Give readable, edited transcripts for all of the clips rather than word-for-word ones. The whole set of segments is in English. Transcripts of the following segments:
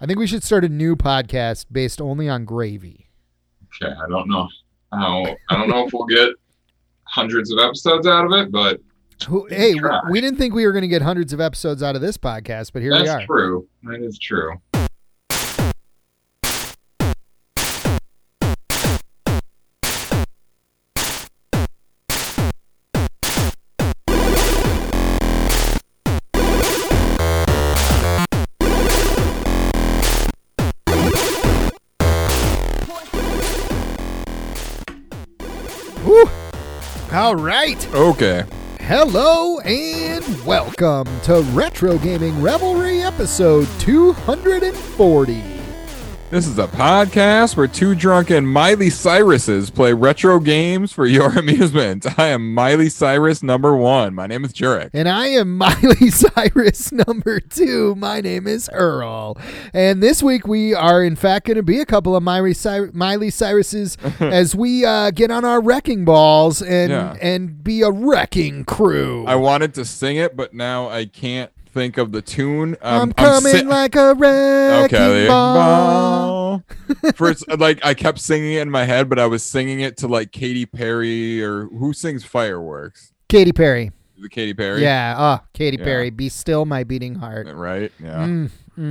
I think we should start a new podcast based only on gravy. Okay, I don't know. I don't know if we'll get hundreds of episodes out of it, but Hey, we didn't think we were going to get hundreds of episodes out of this podcast, but here we are. That's true. That is true. Woo. All right. Okay. Hello and welcome to Retro Gaming Revelry episode 240. This is a podcast where two drunken Miley Cyruses play retro games for your amusement. I am Miley Cyrus number 1. My name is Jurek. And I am Miley Cyrus number 2. My name is Earl. And this week we are in fact going to be a couple of Miley Cyruses as we get on our wrecking balls and be a wrecking crew. I wanted to sing it, but now I can't think of the tune. I'm coming like a wrecking ball. First, like I kept singing it in my head, but I was singing it to like Katy Perry or who sings Fireworks? Katy Perry. Is it Katy Perry? Yeah. Katy Perry. Be still my beating heart. Right. Yeah.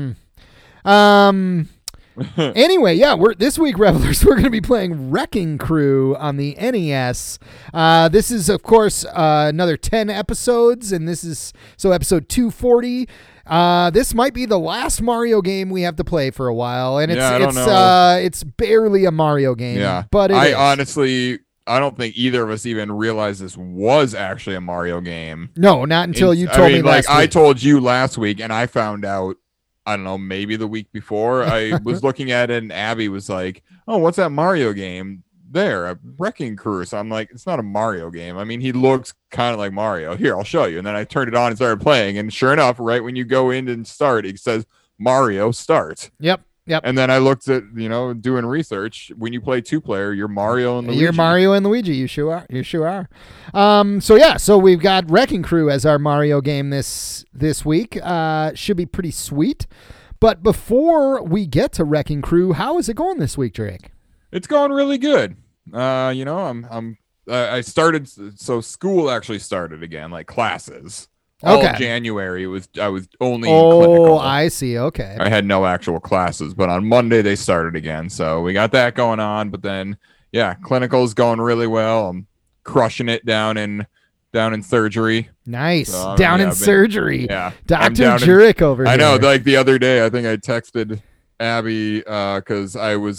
Anyway, this week, Revelers, we're going to be playing Wrecking Crew on the NES. This is, of course, another 10 episodes, and this is episode 240. This might be the last Mario game we have to play for a while, and it's barely a Mario game. Yeah, but honestly, I don't think either of us even realized this was actually a Mario game. No, not until you told me last week. I told you last week, and I found out, I don't know, maybe the week before. I was looking at it, and Abby was like, "Oh, what's that Mario game there? A Wrecking Crew." So I'm like, "It's not a Mario game. I mean, he looks kind of like Mario. Here, I'll show you." And then I turned it on and started playing, and sure enough, right when you go in and start, it says Mario Start. Yep. And then I looked at, doing research. When you play 2-player, you're Mario and Luigi. You're Mario and Luigi. You sure are. So we've got Wrecking Crew as our Mario game this week. Should be pretty sweet. But before we get to Wrecking Crew, how is it going this week, Drake? It's going really good. I started. So school actually started again, like classes. Okay. All January I was only in clinical. Oh, I see. Okay. I had no actual classes, but on Monday they started again. So we got that going on. But then, clinical is going really well. I'm crushing it down in surgery. Nice. Surgery. Yeah. Dr. Jurek over here. I know. Like the other day, I think I texted Abby because I was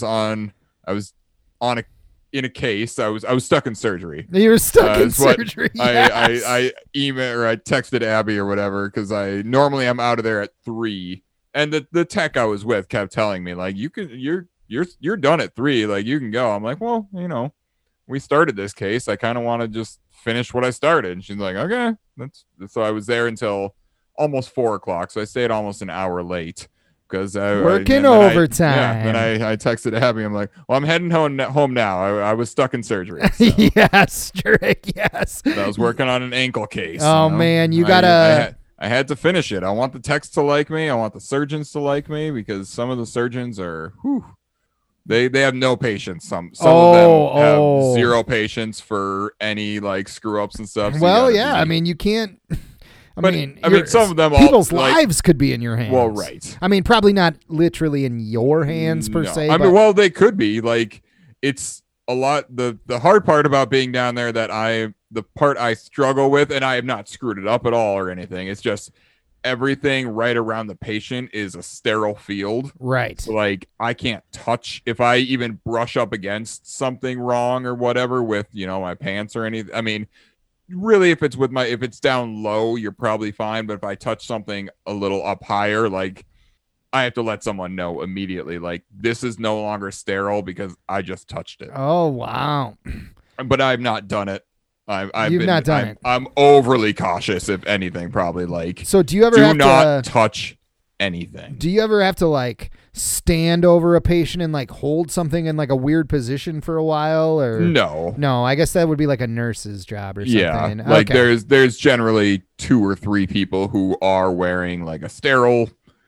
in a case. I was stuck in surgery. You were stuck in surgery. Yes. I emailed or I texted Abby or whatever because I'm out of there at 3, and the tech I was with kept telling me like you're done at 3, like you can go. I'm like, well, we started this case. I kind of want to just finish what I started. And she's like, okay, so I was there until almost 4:00. So I stayed almost an hour late. Because working overtime. Then I texted Abby. I'm like, well, I'm heading home now. I was stuck in surgery. So. Yes, Drake. Yes. So I was working on an ankle case. Oh man, you gotta. I had to finish it. I want the techs to like me. I want the surgeons to like me because some of the surgeons are, they have no patience. Some of them have zero patience for any like screw ups and stuff. So you can't. I mean, some of them people's lives could be in your hands. Well, right. I mean, probably not literally in your hands per se. I mean, well, they could be. Like, it's a lot. The hard part about being down there the part I struggle with, and I have not screwed it up at all or anything. It's just everything right around the patient is a sterile field. Right. So, like, I can't touch if I even brush up against something wrong or whatever with, my pants or anything. I mean, really, if it's down low, you're probably fine. But if I touch something a little up higher, like I have to let someone know immediately, like this is no longer sterile because I just touched it. Oh, wow. But I've not done it. You've not done it. I'm overly cautious, if anything, probably. Like, so do you ever have not touch anything? Do you ever have to like stand over a patient and like hold something in like a weird position for a while? Or no, I guess that would be like a nurse's job or something. Yeah, like there's generally 2 or 3 people who are wearing like a sterile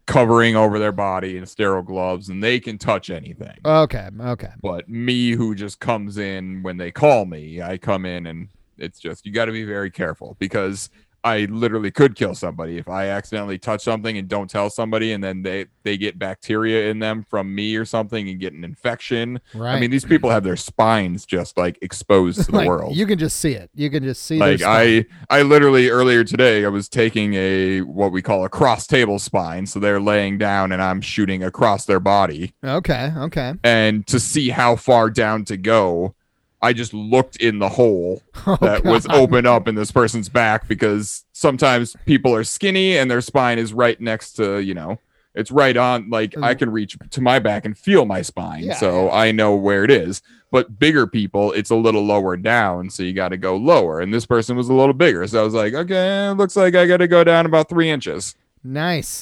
covering over their body in sterile gloves, and they can touch anything. Okay. But me, who just comes in when they call me, I come in, and it's just, you got to be very careful, because I literally could kill somebody if I accidentally touch something and don't tell somebody, and then they get bacteria in them from me or something and get an infection. Right. I mean, these people have their spines just like exposed to the world. You can just see it. You can just see. Like I literally earlier today, I was taking what we call a cross table spine. So they're laying down and I'm shooting across their body. Okay. And to see how far down to go, I just looked in the hole that was open up in this person's back, because sometimes people are skinny and their spine is right next to, it's right on, like I can reach to my back and feel my spine. Yeah, so I know where it is. But bigger people, it's a little lower down. So you got to go lower. And this person was a little bigger. So I was like, okay, looks like I got to go down about 3 inches. Nice.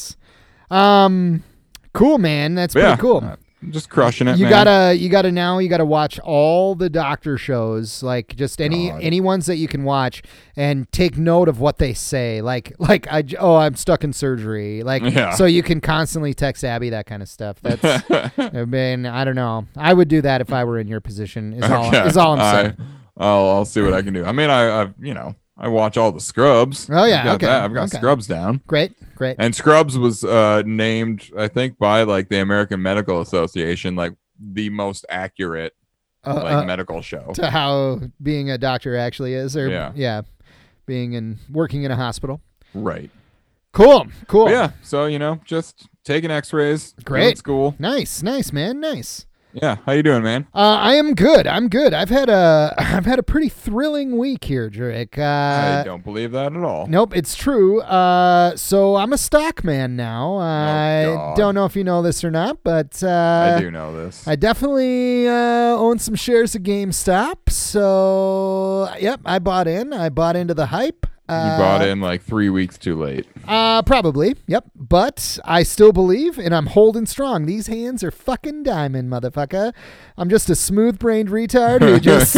Cool, man. That's pretty cool. I'm just crushing it. You man. You gotta watch all the doctor shows, like just any ones that you can watch, and take note of what they say. Like I'm stuck in surgery. So you can constantly text Abby that kind of stuff. That's I mean, I don't know. I would do that if I were in your position. Is all I'm saying. I'll see what I can do. I mean, I've I watch all the Scrubs. Oh yeah, I've got Scrubs down. Great. And Scrubs was named, I think, by like the American Medical Association, like the most accurate medical show to how being a doctor actually is, or working in a hospital. Right. Cool. But yeah. So just taking X-rays. Great. School. Nice, man. Nice. Yeah, how you doing, man? I am good. I'm good. I've had a pretty thrilling week here, Drake. I don't believe that at all. Nope, it's true. So I'm a stock man now. I don't know if you know this or not, but I do know this. I definitely own some shares of GameStop. So yep, I bought into the hype. You bought in like 3 weeks too late. Probably. Yep. But I still believe, and I'm holding strong. These hands are fucking diamond, motherfucker. I'm just a smooth-brained retard who just,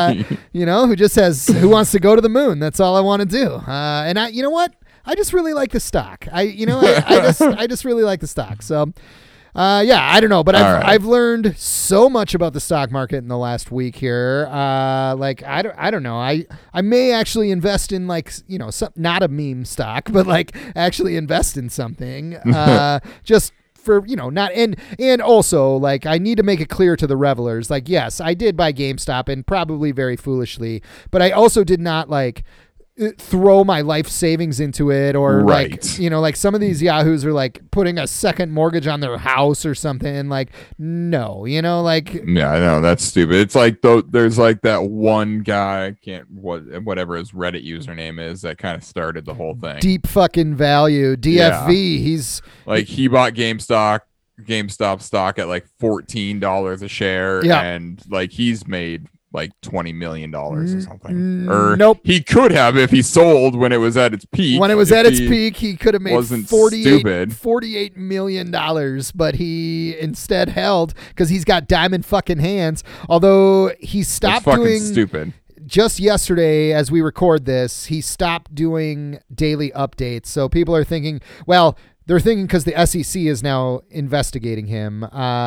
who wants to go to the moon. That's all I want to do. And you know what? I just really like the stock. I just really like the stock. So. I don't know, but I've learned so much about the stock market in the last week here. I don't know. I may actually invest in not a meme stock, but actually invest in something. Just for not and also I need to make it clear to the revelers. Yes, I did buy GameStop, and probably very foolishly, but I also did not throw my life savings into it, or some of these yahoos are putting a second mortgage on their house or something. No, yeah, I know, that's stupid. It's there's that one guy, whatever his Reddit username is, that kind of started the whole thing. Deep fucking value, DFV. Yeah. He's he bought GameStop stock at $14 a share, and he's made $20 million or something. Or nope. He could have if he sold when it was at its peak. When it was at its peak, he could have made $48 million, but he instead held because he's got diamond fucking hands. Although he stopped doing stupid. Just yesterday, as we record this, he stopped doing daily updates. So people are thinking, well, they're thinking because the SEC is now investigating him,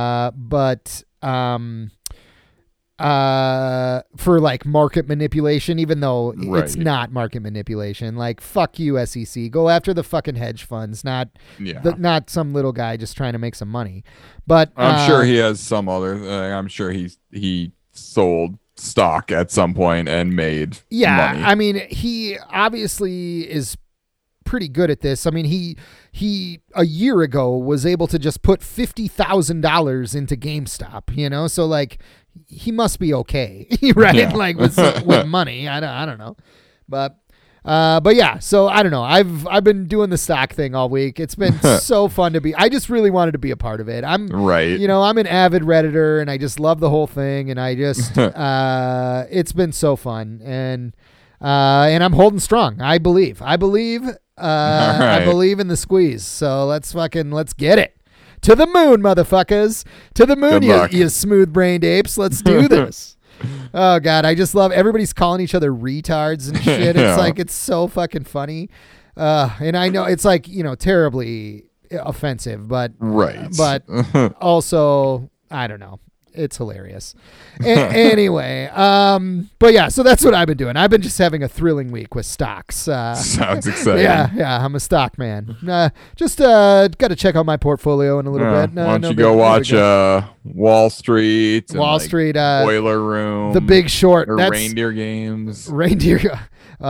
for market manipulation, even though it's not market manipulation. Fuck you, SEC. Go after the fucking hedge funds, not some little guy just trying to make some money. But I'm sure he has some other. I'm sure he sold stock at some point and made money. I mean, he obviously is pretty good at this. I mean, he a year ago was able to just put $50,000 into GameStop, so he must be okay, right? Yeah. With money. I don't know. But yeah, so I don't know. I've been doing the stock thing all week. It's been so fun to be. I just really wanted to be a part of it. I'm an avid Redditor, and I just love the whole thing, and I just it's been so fun, and I'm holding strong. I believe. I believe in the squeeze. So let's get it. To the moon, motherfuckers. To the moon, you smooth-brained apes. Let's do this. Oh, God. I just love everybody's calling each other retards and shit. It's it's so fucking funny. And I know it's terribly offensive, but Right. but also I don't know. It's hilarious. Anyway, but yeah, so that's what I've been doing. I've been just having a thrilling week with stocks. Sounds exciting. Yeah, I'm a stock man. Just got to check out my portfolio in a little bit. Why don't you go watch Wall Street? Wall and, Street, Boiler Room, The Big Short, or that's Reindeer Games. Reindeer.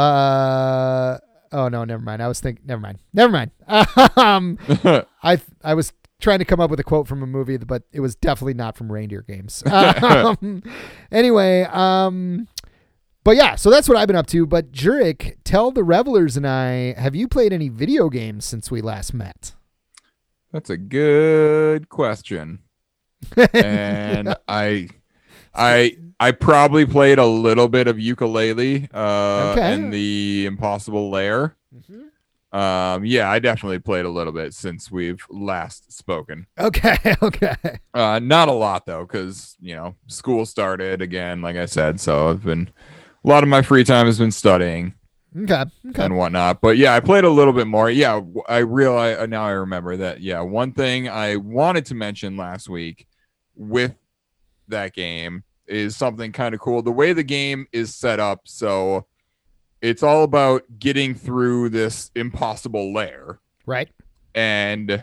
Oh no, never mind. I was thinking. Never mind. I was trying to come up with a quote from a movie, but it was definitely not from Reindeer Games. Anyway, but yeah, so that's what I've been up to. But Jurek, tell the revelers and I, have you played any video games since we last met? That's a good question. And I probably played a little bit of ukulele and the Impossible Lair. Mm-hmm. Yeah, I definitely played a little bit since we've last spoken. Okay. Not a lot though, because school started again, like I said. So I've been a lot of my free time has been studying. Okay. And whatnot. But yeah, I played a little bit more. Yeah, I realize now. I remember that. Yeah, one thing I wanted to mention last week with that game is something kind of cool. The way the game is set up, so it's all about getting through this impossible lair, right? And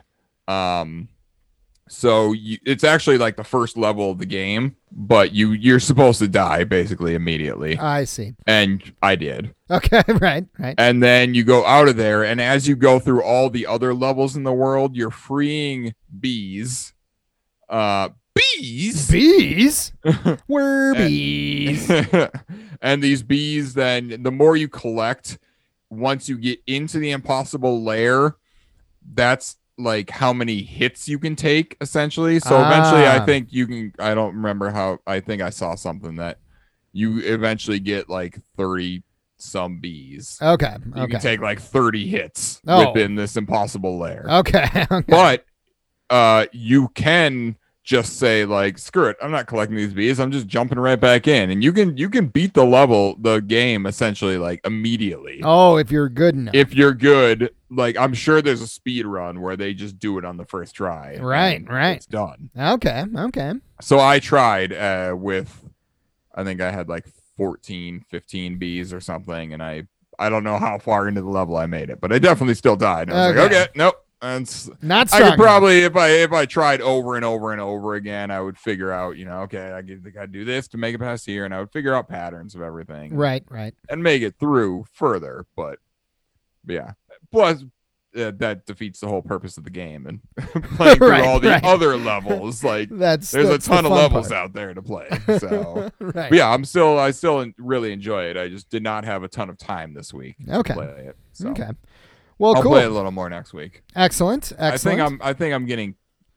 so it's actually like the first level of the game, but you're supposed to die basically immediately. I see. And I did. Okay, right. And then you go out of there, and as you go through all the other levels in the world, you're freeing bees. Bees? We're bees. And these bees, then the more you collect, once you get into the impossible lair, that's like how many hits you can take, essentially. So eventually I think you can, I don't remember how, I think I saw something that you eventually get like 30 some bees. Okay. You can take like 30 hits within this impossible lair. Okay. But you can just say like, screw it, I'm not collecting these bees, I'm just jumping right back in, and you can beat the game essentially like immediately. Oh, if you're good enough. If you're good, like I'm sure there's a speed run where they just do it on the first try. Right. It's done. Okay. So I tried with, I think I had like 14, 15 bees or something, and I don't know how far into the level I made it, but I definitely still died. And I was like, okay, nope. And not I could probably, if I tried over and over and over again, I would figure out, okay, I think I'd do this to make it past here, and I would figure out patterns of everything. Right. And make it through further. But yeah. Plus, that defeats the whole purpose of the game, and playing through all the other levels. Like there's a ton of levels out there to play. So right. But yeah, I still really enjoy it. I just did not have a ton of time this week to play it. So. Okay. Well, I'll cool. play a little more next week. Excellent. I think I'm getting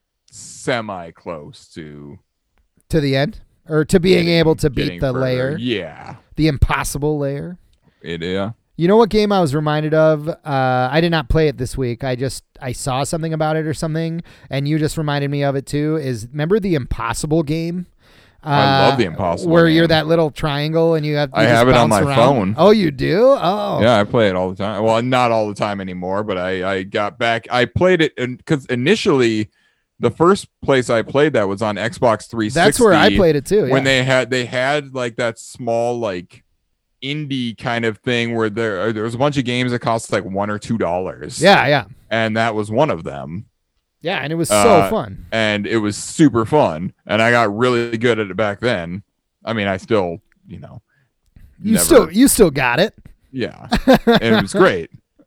semi close to the end, or to being able to beat the layer. Yeah. The impossible layer. Yeah. You know what game I was reminded of? I did not play it this week. I saw something about it or something, and you just reminded me of it too. Remember the Impossible game? I love the Impossible where game. you're that little triangle and I have it on my phone. Oh, you do? Oh. Yeah, I play it all the time. Well, not all the time anymore, but I got back. I played it because initially the first place I played that was on Xbox 360. That's where I played it too. Yeah. When they had like that small like indie kind of thing where there was a bunch of games that cost like $1 or $2. Yeah. And that was one of them. Yeah, and it was so fun. And it was super fun. And I got really good at it back then. I mean, I still, You still got it. Yeah. And it was great.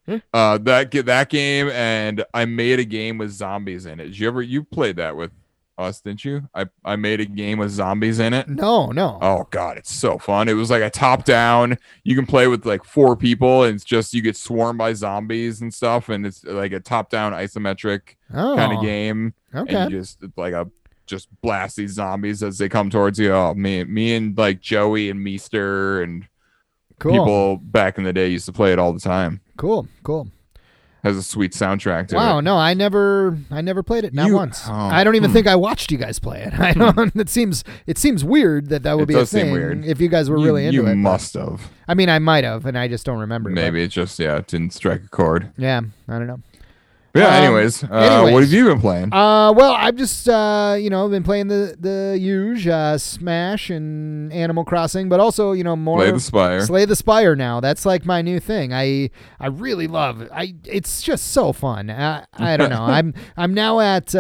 That game, and I made a game with zombies in it. You played that with us, didn't you? I made a game with zombies in it. No. Oh god, it's so fun. It was like a top down. You can play with like 4 people, and it's just you get swarmed by zombies and stuff, and it's like a top down isometric kind of game. Okay. And you just blast these zombies as they come towards you. Oh, me and like Joey and Meester and people back in the day used to play it all the time. Cool. Has a sweet soundtrack to it. Wow, no, I never played it, not once. I don't even think I watched you guys play it. I don't. It seems weird that would be a thing. Weird. If you guys were really into it. You must have. I mean, I might have, and I just don't remember. Maybe it just it didn't strike a chord. Yeah, I don't know. Yeah. Anyways, what have you been playing? Well, I've just been playing the huge Smash and Animal Crossing, but also more Slay the Spire now. That's like my new thing. I really love it. It's just so fun. I don't know. I'm now at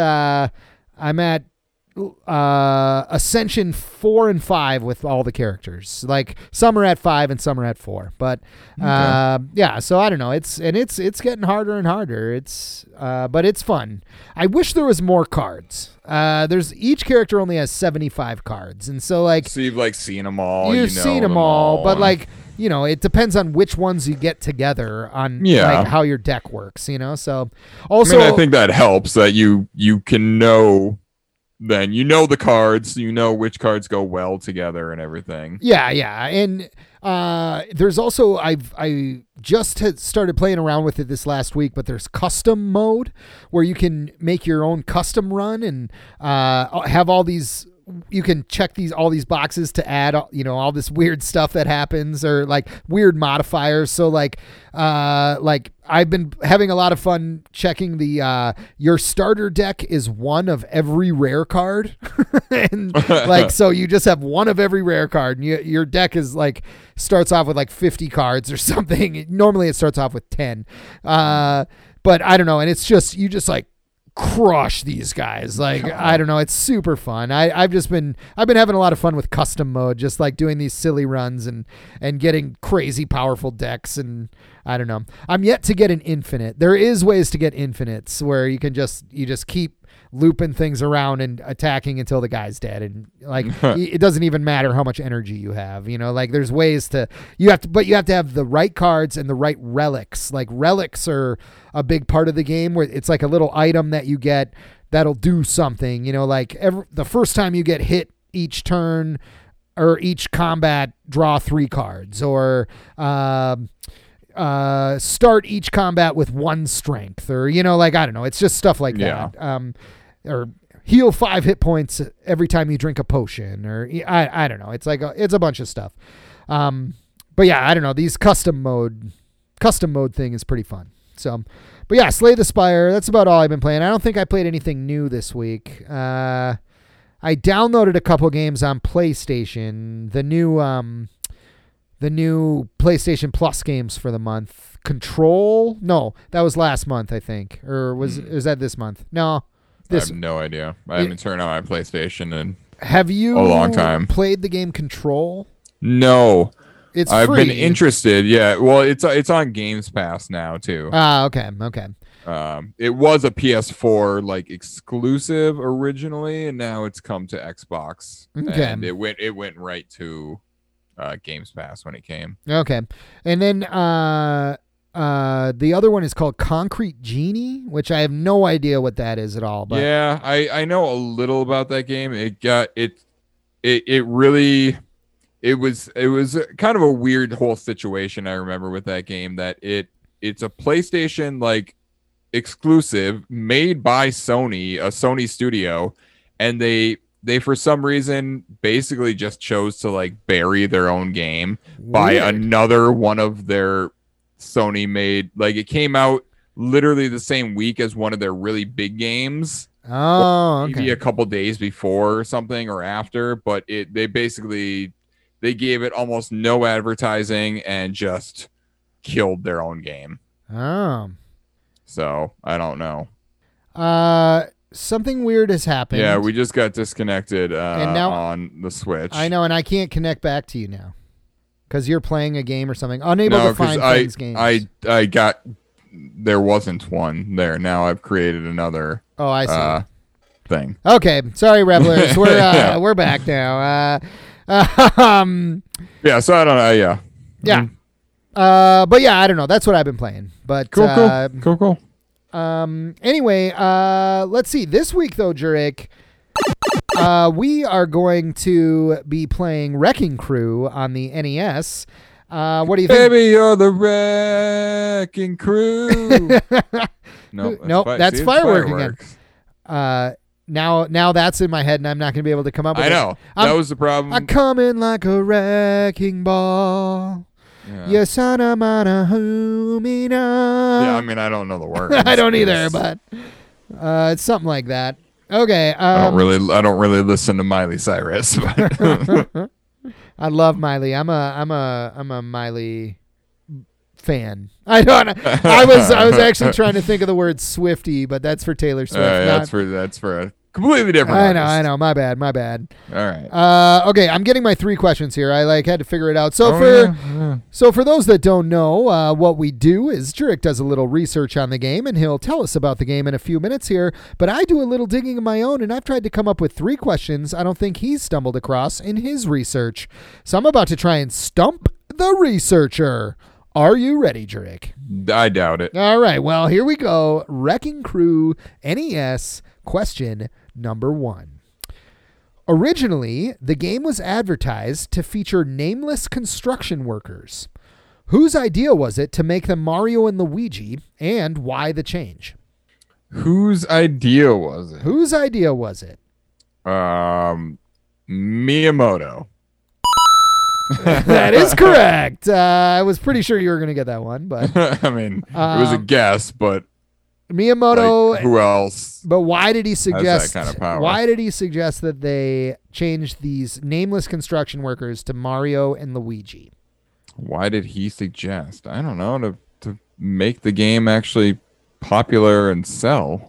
Ascension 4 and 5 with all the characters. Like some are at 5 and some are at 4. But yeah, so I don't know. It's getting harder and harder. But it's fun. I wish there was more cards. Each character only has 75 cards, and so you've seen them all. You've seen them all, but it depends on which ones you get together on how your deck works. So also I think that helps that you can know. Then the cards, which cards go well together and everything. Yeah, and there's also I just had started playing around with it this last week, but there's custom mode where you can make your own custom run and have all these. You can check all these boxes to add, all this weird stuff that happens or weird modifiers. So I've been having a lot of fun checking your starter deck is one of every rare card. And so you just have one of every rare card and your deck is starts off with 50 cards or something. Normally it starts off with 10. But I don't know. And it's just, you just crush these guys. I don't know, it's super fun. I've been having a lot of fun with custom mode, just doing these silly runs and getting crazy powerful decks. And I don't know, I'm yet to get an infinite. There is ways to get infinites where you just keep looping things around and attacking until the guy's dead, and it doesn't even matter how much energy you have. There's ways to you have to have the right cards and the right relics. Relics are a big part of the game, where it's a little item that you get that'll do something. The first time you get hit each turn or each combat, draw 3 cards, or start each combat with 1 strength, or I don't know, it's just stuff like that. Or heal 5 hit points every time you drink a potion, or I don't know, it's it's a bunch of stuff. But yeah, I don't know, these custom mode thing is pretty fun. So, but yeah, Slay the Spire, that's about all I've been playing. I don't think I played anything new this week. I downloaded a couple games on PlayStation, the new PlayStation Plus games for the month. Control? No, that was last month, I think. Or was that this month? No. I have no idea. I haven't turned on my PlayStation in a long time. Played the game Control? No. I've free. been interested. Yeah. Well, it's on Games Pass now too. Okay. It was a PS4 exclusive originally, and now it's come to Xbox. Okay. And it went right to Games Pass when it came. Okay. And then the other one is called Concrete Genie, which I have no idea what that is at all. But yeah, I know a little about that game. It was kind of a weird whole situation. I remember with that game that it's a PlayStation exclusive made by Sony, a Sony studio, and they for some reason basically just chose to bury their own game by another one of their Sony made. It came out literally the same week as one of their really big games. Oh, okay. Maybe a couple days before or something, or after, but they gave it almost no advertising and just killed their own game. Oh. So, I don't know. Something weird has happened. Yeah, we just got disconnected and now, on the Switch. I know, and I can't connect back to you now. Because you're playing a game or something. Unable to find things games. I got... There wasn't one there. Now I've created another... Oh, I see. Thing. Okay. Sorry, Revelers. We're back now. Yeah, so I don't know. Yeah. Yeah. But yeah, I don't know. That's what I've been playing. But Cool. Anyway, let's see. This week though, Jurek, we are going to be playing Wrecking Crew on the NES. What do you think? Baby, you're the Wrecking Crew. Nope, that's Firework again. Now that's in my head, and I'm not going to be able to come up with it. I know. That was the problem. I'm coming like a wrecking ball. Yeah. Yasana mana humina. Yeah, I mean, I don't know the words. I don't either, but it's something like that. Okay. I don't really listen to Miley Cyrus. But I love Miley. I'm a Miley fan. I was actually trying to think of the word Swiftie, but that's for Taylor Swift. that's for a completely different. I know. My bad. All right. Okay, I'm getting my 3 questions here. I had to figure it out. So for those that don't know, what we do is Jurek does a little research on the game, and he'll tell us about the game in a few minutes here. But I do a little digging of my own, and I've tried to come up with 3 questions I don't think he's stumbled across in his research. So I'm about to try and stump the researcher. Are you ready, Jurek? I doubt it. All right. Well, here we go. Wrecking Crew NES question number 1. Originally, the game was advertised to feature nameless construction workers. Whose idea was it to make them Mario and Luigi, and why the change? Whose idea was it? Whose idea was it? Miyamoto. That is correct. I was pretty sure you were going to get that one, but I mean, it was a guess, but Miyamoto. like, who else? But why did he suggest? that kind of power? Why did he suggest that they change these nameless construction workers to Mario and Luigi? Why did he suggest? I don't know, to make the game actually popular and sell.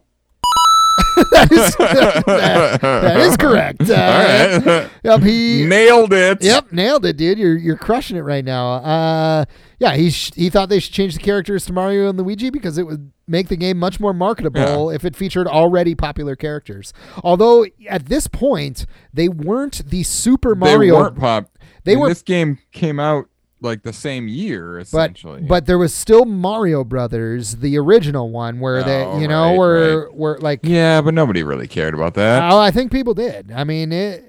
that is correct. All right. Yep, he nailed it. Yep, nailed it, dude. You're crushing it right now. Yeah, he thought they should change the characters to Mario and Luigi because it would make the game much more marketable if it featured already popular characters. Although at this point they weren't the Super Mario. They weren't pop. They were. This game came out like the same year, essentially. But there was still Mario Brothers, the original one, where were like. Yeah, but nobody really cared about that. Oh, I think people did. I mean,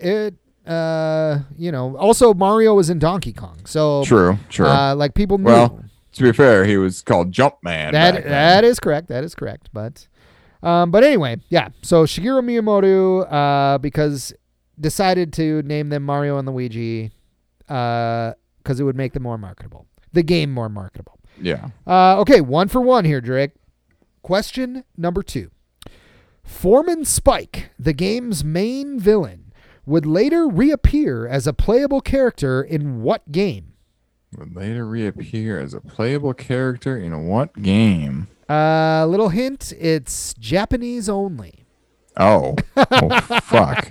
also Mario was in Donkey Kong, so true. Like people knew. Well, to be fair, he was called Jumpman. That is correct. But anyway, yeah. So Shigeru Miyamoto, because decided to name them Mario and Luigi, because it would make them more marketable. The game more marketable. Yeah. Okay, 1 for 1 here, Drake. Question number 2. Foreman Spike, the game's main villain, would later reappear as a playable character in what game? Would later reappear as a playable character in what game? Little hint, it's Japanese only. Oh fuck.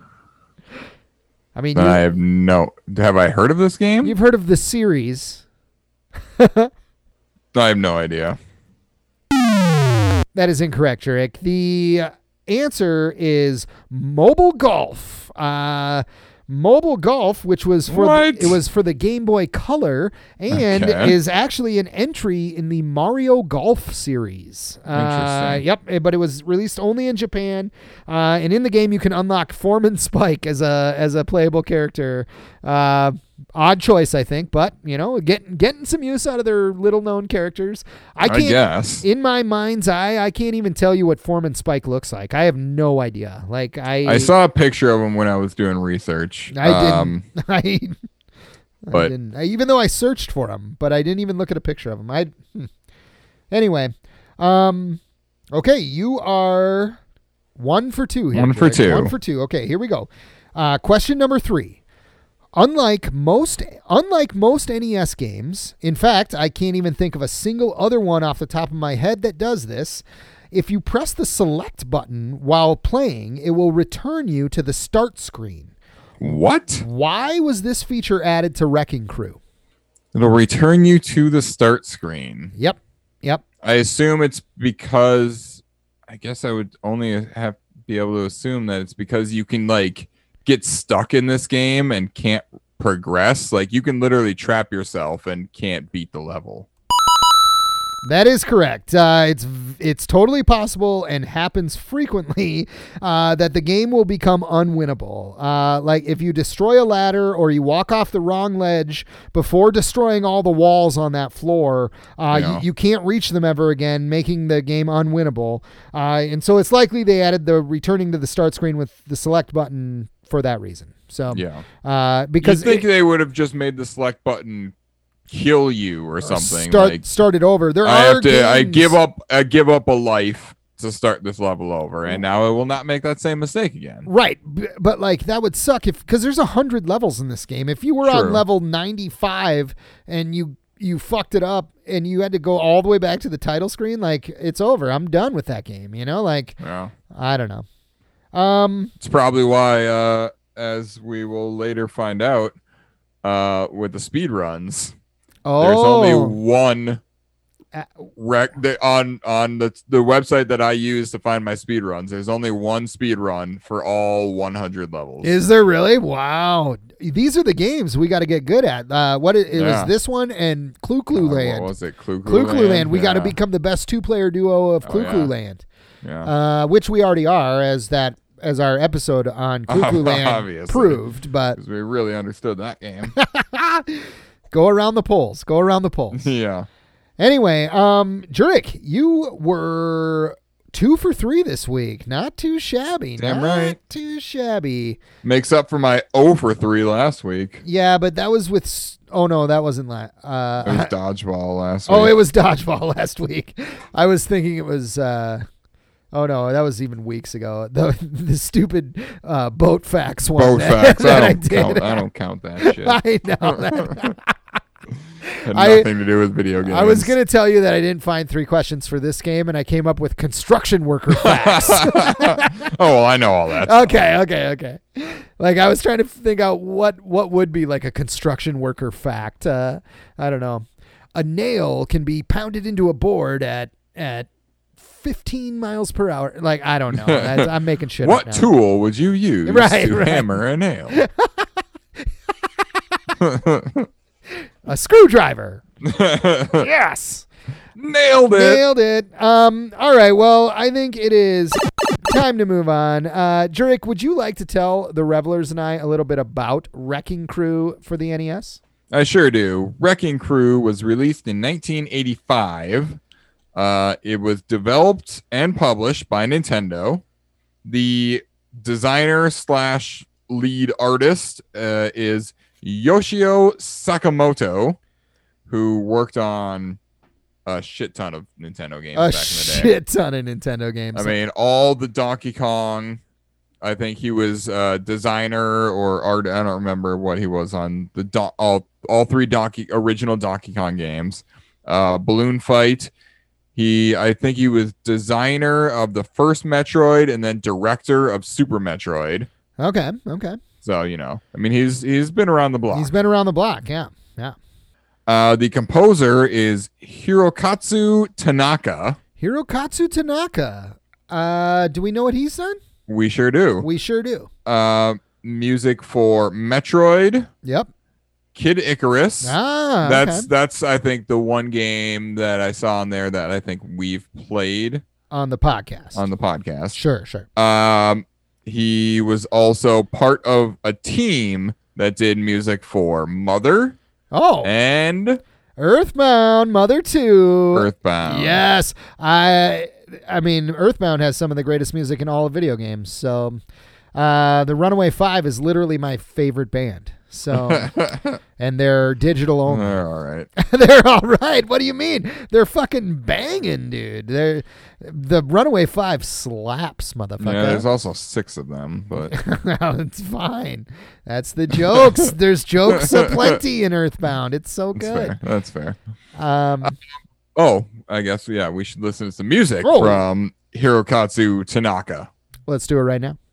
I mean, have I heard of this game? You've heard of the series. I have no idea. That is incorrect, Jurek. The answer is Mobile Golf. Mobile Golf, which was for the Game Boy Color, and is actually an entry in the Mario Golf series. Interesting. Yep, but it was released only in Japan, and in the game you can unlock Foreman Spike as a playable character. Odd choice, I think, but getting some use out of their little known characters. I guess in my mind's eye, I can't even tell you what Foreman Spike looks like. I have no idea. Like I saw a picture of him when I was doing research. I didn't. Even though I searched for him, but I didn't even look at a picture of him. Anyway, okay, you are 1 for 2 here. 1 for 2. 1 for 2. Okay, here we go. Question number 3. Unlike most NES games, in fact, I can't even think of a single other one off the top of my head that does this. If you press the select button while playing, it will return you to the start screen. What? Why was this feature added to Wrecking Crew? It'll return you to the start screen. Yep. I assume it's because, I guess I would only be able to assume that it's because you can get stuck in this game and can't progress. Like you can literally trap yourself and can't beat the level. That is correct. It's totally possible and happens frequently that the game will become unwinnable. Like if you destroy a ladder or you walk off the wrong ledge before destroying all the walls on that floor, you can't reach them ever again, making the game unwinnable. And so it's likely they added the returning to the start screen with the select button for that reason. So yeah, because you think they would have just made the select button kill you or something. Start it over. I give up a life to start this level over, and now I will not make that same mistake again. Right, but like that would suck because there's 100 levels in this game. If you were on level 95 and you fucked it up and you had to go all the way back to the title screen, like it's over. I'm done with that game. Like I don't know. It's probably why, as we will later find out, with the speed runs, there's only one. On the website that I use to find my speed runs, there's only one speed run for all 100 levels. Is there really? Wow. These are the games we got to get good at. It was this one and Clue Land. What was it? Clue Land. We got to become the best 2-player duo of Clue Land. Yeah. Which we already are, as our episode on Clue Land proved. But we really understood that game. Go around the polls. Yeah. Anyway, Jurek, you were 2 for 3 this week. Not too shabby. Right. Too shabby. Makes up for my 0 for 3 last week. Yeah, but that was with. Oh no, that wasn't last. It was dodgeball last week. Oh, it was dodgeball last week. I was thinking it was. Oh no, that was even weeks ago. The stupid boat facts one. Boat facts. I I don't count that shit. I know that. Had nothing to do with video games. I was going to tell you that I didn't find 3 questions for this game, and I came up with construction worker facts. Oh, well, I know all that. Okay. Like, I was trying to think out what would be like a construction worker fact. I don't know. A nail can be pounded into a board at 15 miles per hour. Like, I don't know. I'm making shit up now. What tool would you use to hammer a nail? A screwdriver. Yes. Nailed it. All right. Well, I think it is time to move on. Jurek, would you like to tell the Revelers and I a little bit about Wrecking Crew for the NES? I sure do. Wrecking Crew was released in 1985. It was developed and published by Nintendo. The designer / lead artist is Yoshio Sakamoto, who worked on a shit ton of Nintendo games back in the day. A shit ton of Nintendo games. I mean, all the Donkey Kong. I think he was designer or art. I don't remember what he was on the all 3 original Donkey Kong games. Balloon Fight. I think he was designer of the first Metroid and then director of Super Metroid. Okay. So, I mean, he's been around the block. He's been around the block, yeah. The composer is Hirokatsu Tanaka. Do we know what he's done? We sure do. Music for Metroid. Yep. Kid Icarus. Okay. That's I think the one game that I saw on there that I think we've played on the podcast. Sure. He was also part of a team that did music for Mother. Oh. And Earthbound, Mother 2. Earthbound. Yes. I mean, Earthbound has some of the greatest music in all of video games. So, the Runaway 5 is literally my favorite band. So, and they're digital only. They're all right. They're all right. What do you mean? They're fucking banging, dude. The Runaway 5 slaps, motherfucker. Yeah, there's also 6 of them, but it's fine. That's the jokes. There's jokes aplenty in Earthbound. It's so good. That's fair. I guess we should listen to some music from Hirokatsu Tanaka. Let's do it right now.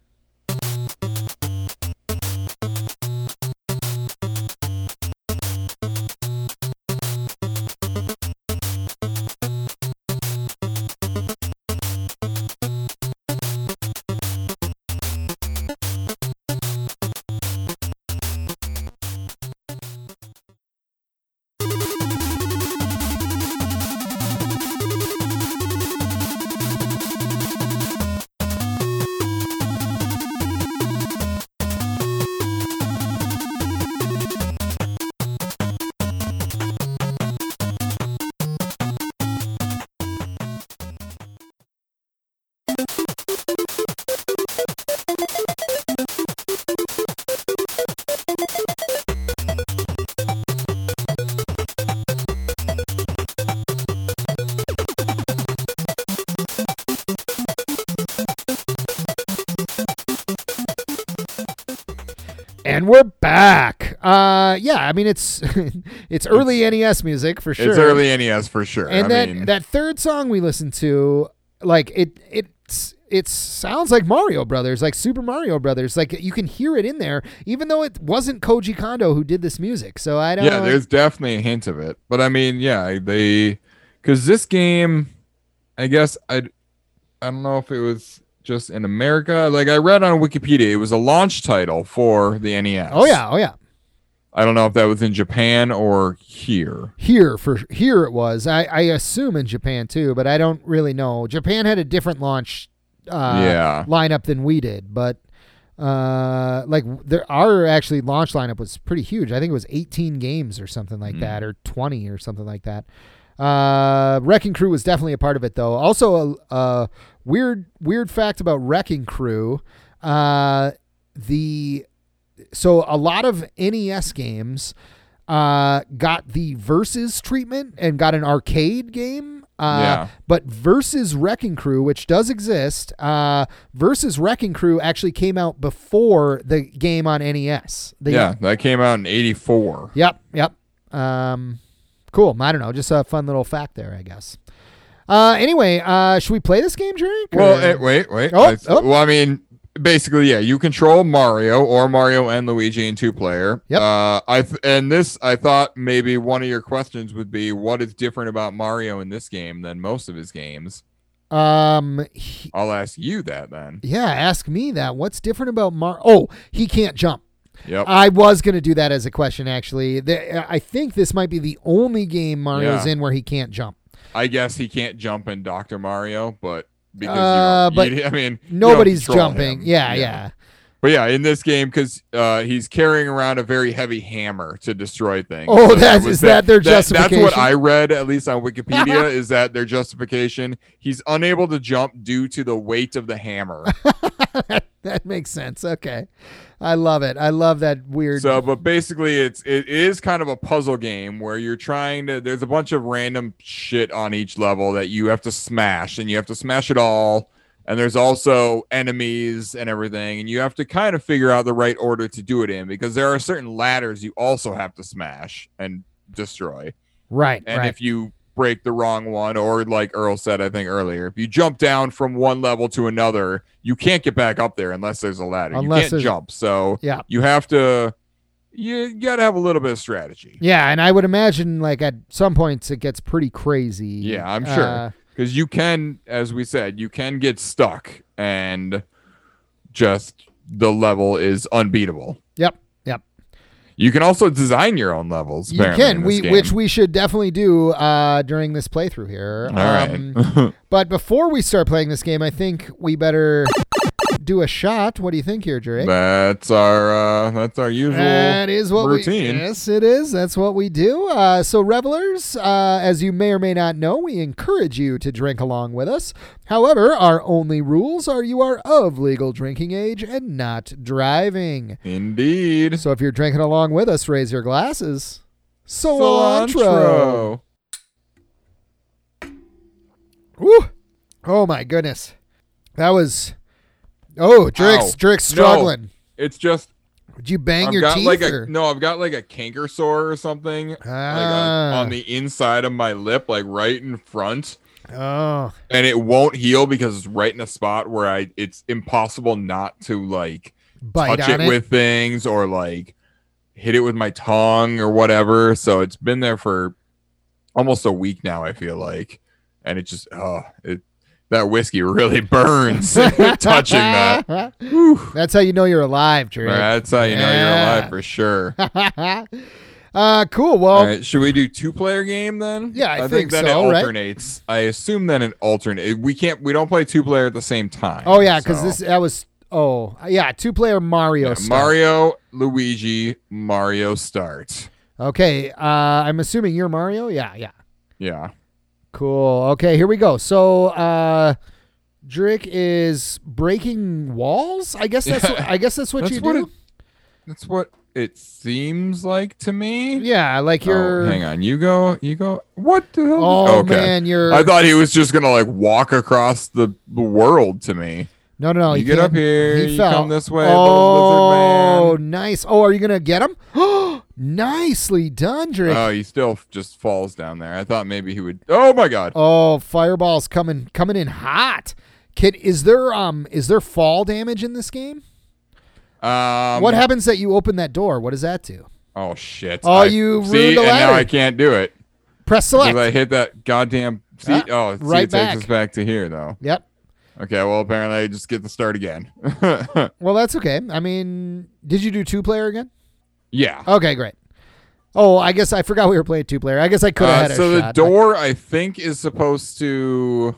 And we're back. Yeah, I mean it's it's early NES music for sure. It's early NES for sure. And that third song we listened to, like it sounds like Mario Brothers, like Super Mario Brothers. Like you can hear it in there, even though it wasn't Koji Kondo who did this music. So I don't. Yeah, there's definitely a hint of it. But I mean, yeah, because this game, I guess I don't know if it was just in America. Like I read on Wikipedia, it was a launch title for the NES. Oh yeah. I don't know if that was in Japan or here. Here it was. I assume in Japan too, but I don't really know. Japan had a different launch lineup than we did, but our actually launch lineup was pretty huge. I think it was 18 games or something like that, or 20 or something like that. Wrecking Crew was definitely a part of it, though. Also, a weird fact about Wrecking Crew: so a lot of NES games got the Versus treatment and got an arcade game. But Versus Wrecking Crew, which does exist, Versus Wrecking Crew actually came out before the game on NES. That came out in '84. Yep. Cool. I don't know. Just a fun little fact there, I guess. Anyway, should we play this game, Drake? Well, wait. Well, I mean, basically, yeah, you control Mario or Mario and Luigi in 2-player. Yep. I thought maybe one of your questions would be what is different about Mario in this game than most of his games. I'll ask you that then. Yeah, ask me that. What's different about Mario? Oh, he can't jump. Yep. I was going to do that as a question, actually. I think this might be the only game Mario's in where he can't jump. I guess he can't jump in Dr. Mario, but because I mean, nobody's jumping. Yeah. But yeah, in this game, because he's carrying around a very heavy hammer to destroy things. Oh, so is that their justification? That's what I read, at least on Wikipedia, is that their justification. He's unable to jump due to the weight of the hammer. That makes sense. Okay. I love it. I love that weird. So, but basically it is kind of a puzzle game where you're trying to, there's a bunch of random shit on each level that you have to smash, and you have to smash it all. And there's also enemies and everything, and you have to kind of figure out the right order to do it in, because there are certain ladders you also have to smash and destroy. Right. And if you break the wrong one, or like Earl said, I think earlier, if you jump down from one level to another, you can't get back up there unless there's a ladder. You can't jump. So you have to, you got to have a little bit of strategy. Yeah. And I would imagine like at some points it gets pretty crazy. Yeah, I'm sure. Because you can, as we said, you can get stuck and just the level is unbeatable. Yep. You can also design your own levels. You can, which we should definitely do during this playthrough here. All right. But before we start playing this game, I think we better do a shot. What do you think here, Drake? That's our usual. That is what routine. Yes, it is. That's what we do. So, revelers, as you may or may not know, we encourage you to drink along with us. However, our only rules are you are of legal drinking age and not driving. Indeed. So, if you're drinking along with us, raise your glasses. Cilantro. Woo! Oh my goodness, that was. Oh, Drake's struggling. No, it's just. Did you bang your teeth? I've got like a canker sore or something on the inside of my lip, like right in front. Oh. And it won't heal because it's right in a spot where it's impossible not to like touch it with things or like hit it with my tongue or whatever. So it's been there for almost a week now, I feel like. And it just, that whiskey really burns touching that. That's how you know you're alive, Drake. That's how you know you're alive for sure. Cool. Well, all right, should we do 2-player game then? Yeah, I think that so, it alternates. Right? I assume that it alternates. We don't play 2-player at the same time. Oh yeah, because 2-player Mario. Start. Mario, Luigi, Mario start. Okay. I'm assuming you're Mario. Yeah. Cool. Okay, here we go. So, Drake is breaking walls. I guess that's what you do. That's what it seems like to me. Yeah, like you're. Hang on, you go. What the hell? Oh okay. Man, I thought he was just gonna like walk across the world to me. No. You he get up can't. here. He You fell. come this way, little Oh, lizard man. nice. Oh, are you gonna get him? Nicely done, Drake. Oh, he still just falls down there. I thought maybe he would. Oh my god. Oh, fireball's coming in hot. Kid, is there fall damage in this game? What happens that you open that door? What does that do? Oh shit. Oh, you ruined see, the and now ladder. I can't do it Press select. because I hit that goddamn. See, Ah, see, right it back. takes us back to here though. Yep. Okay, well apparently I just get the start again. Well, that's okay. I mean, did you do 2-player again? Yeah. Okay, great. Oh, I guess I forgot we were playing 2-player. I guess I could have had a So shot. the door, I think, is supposed to,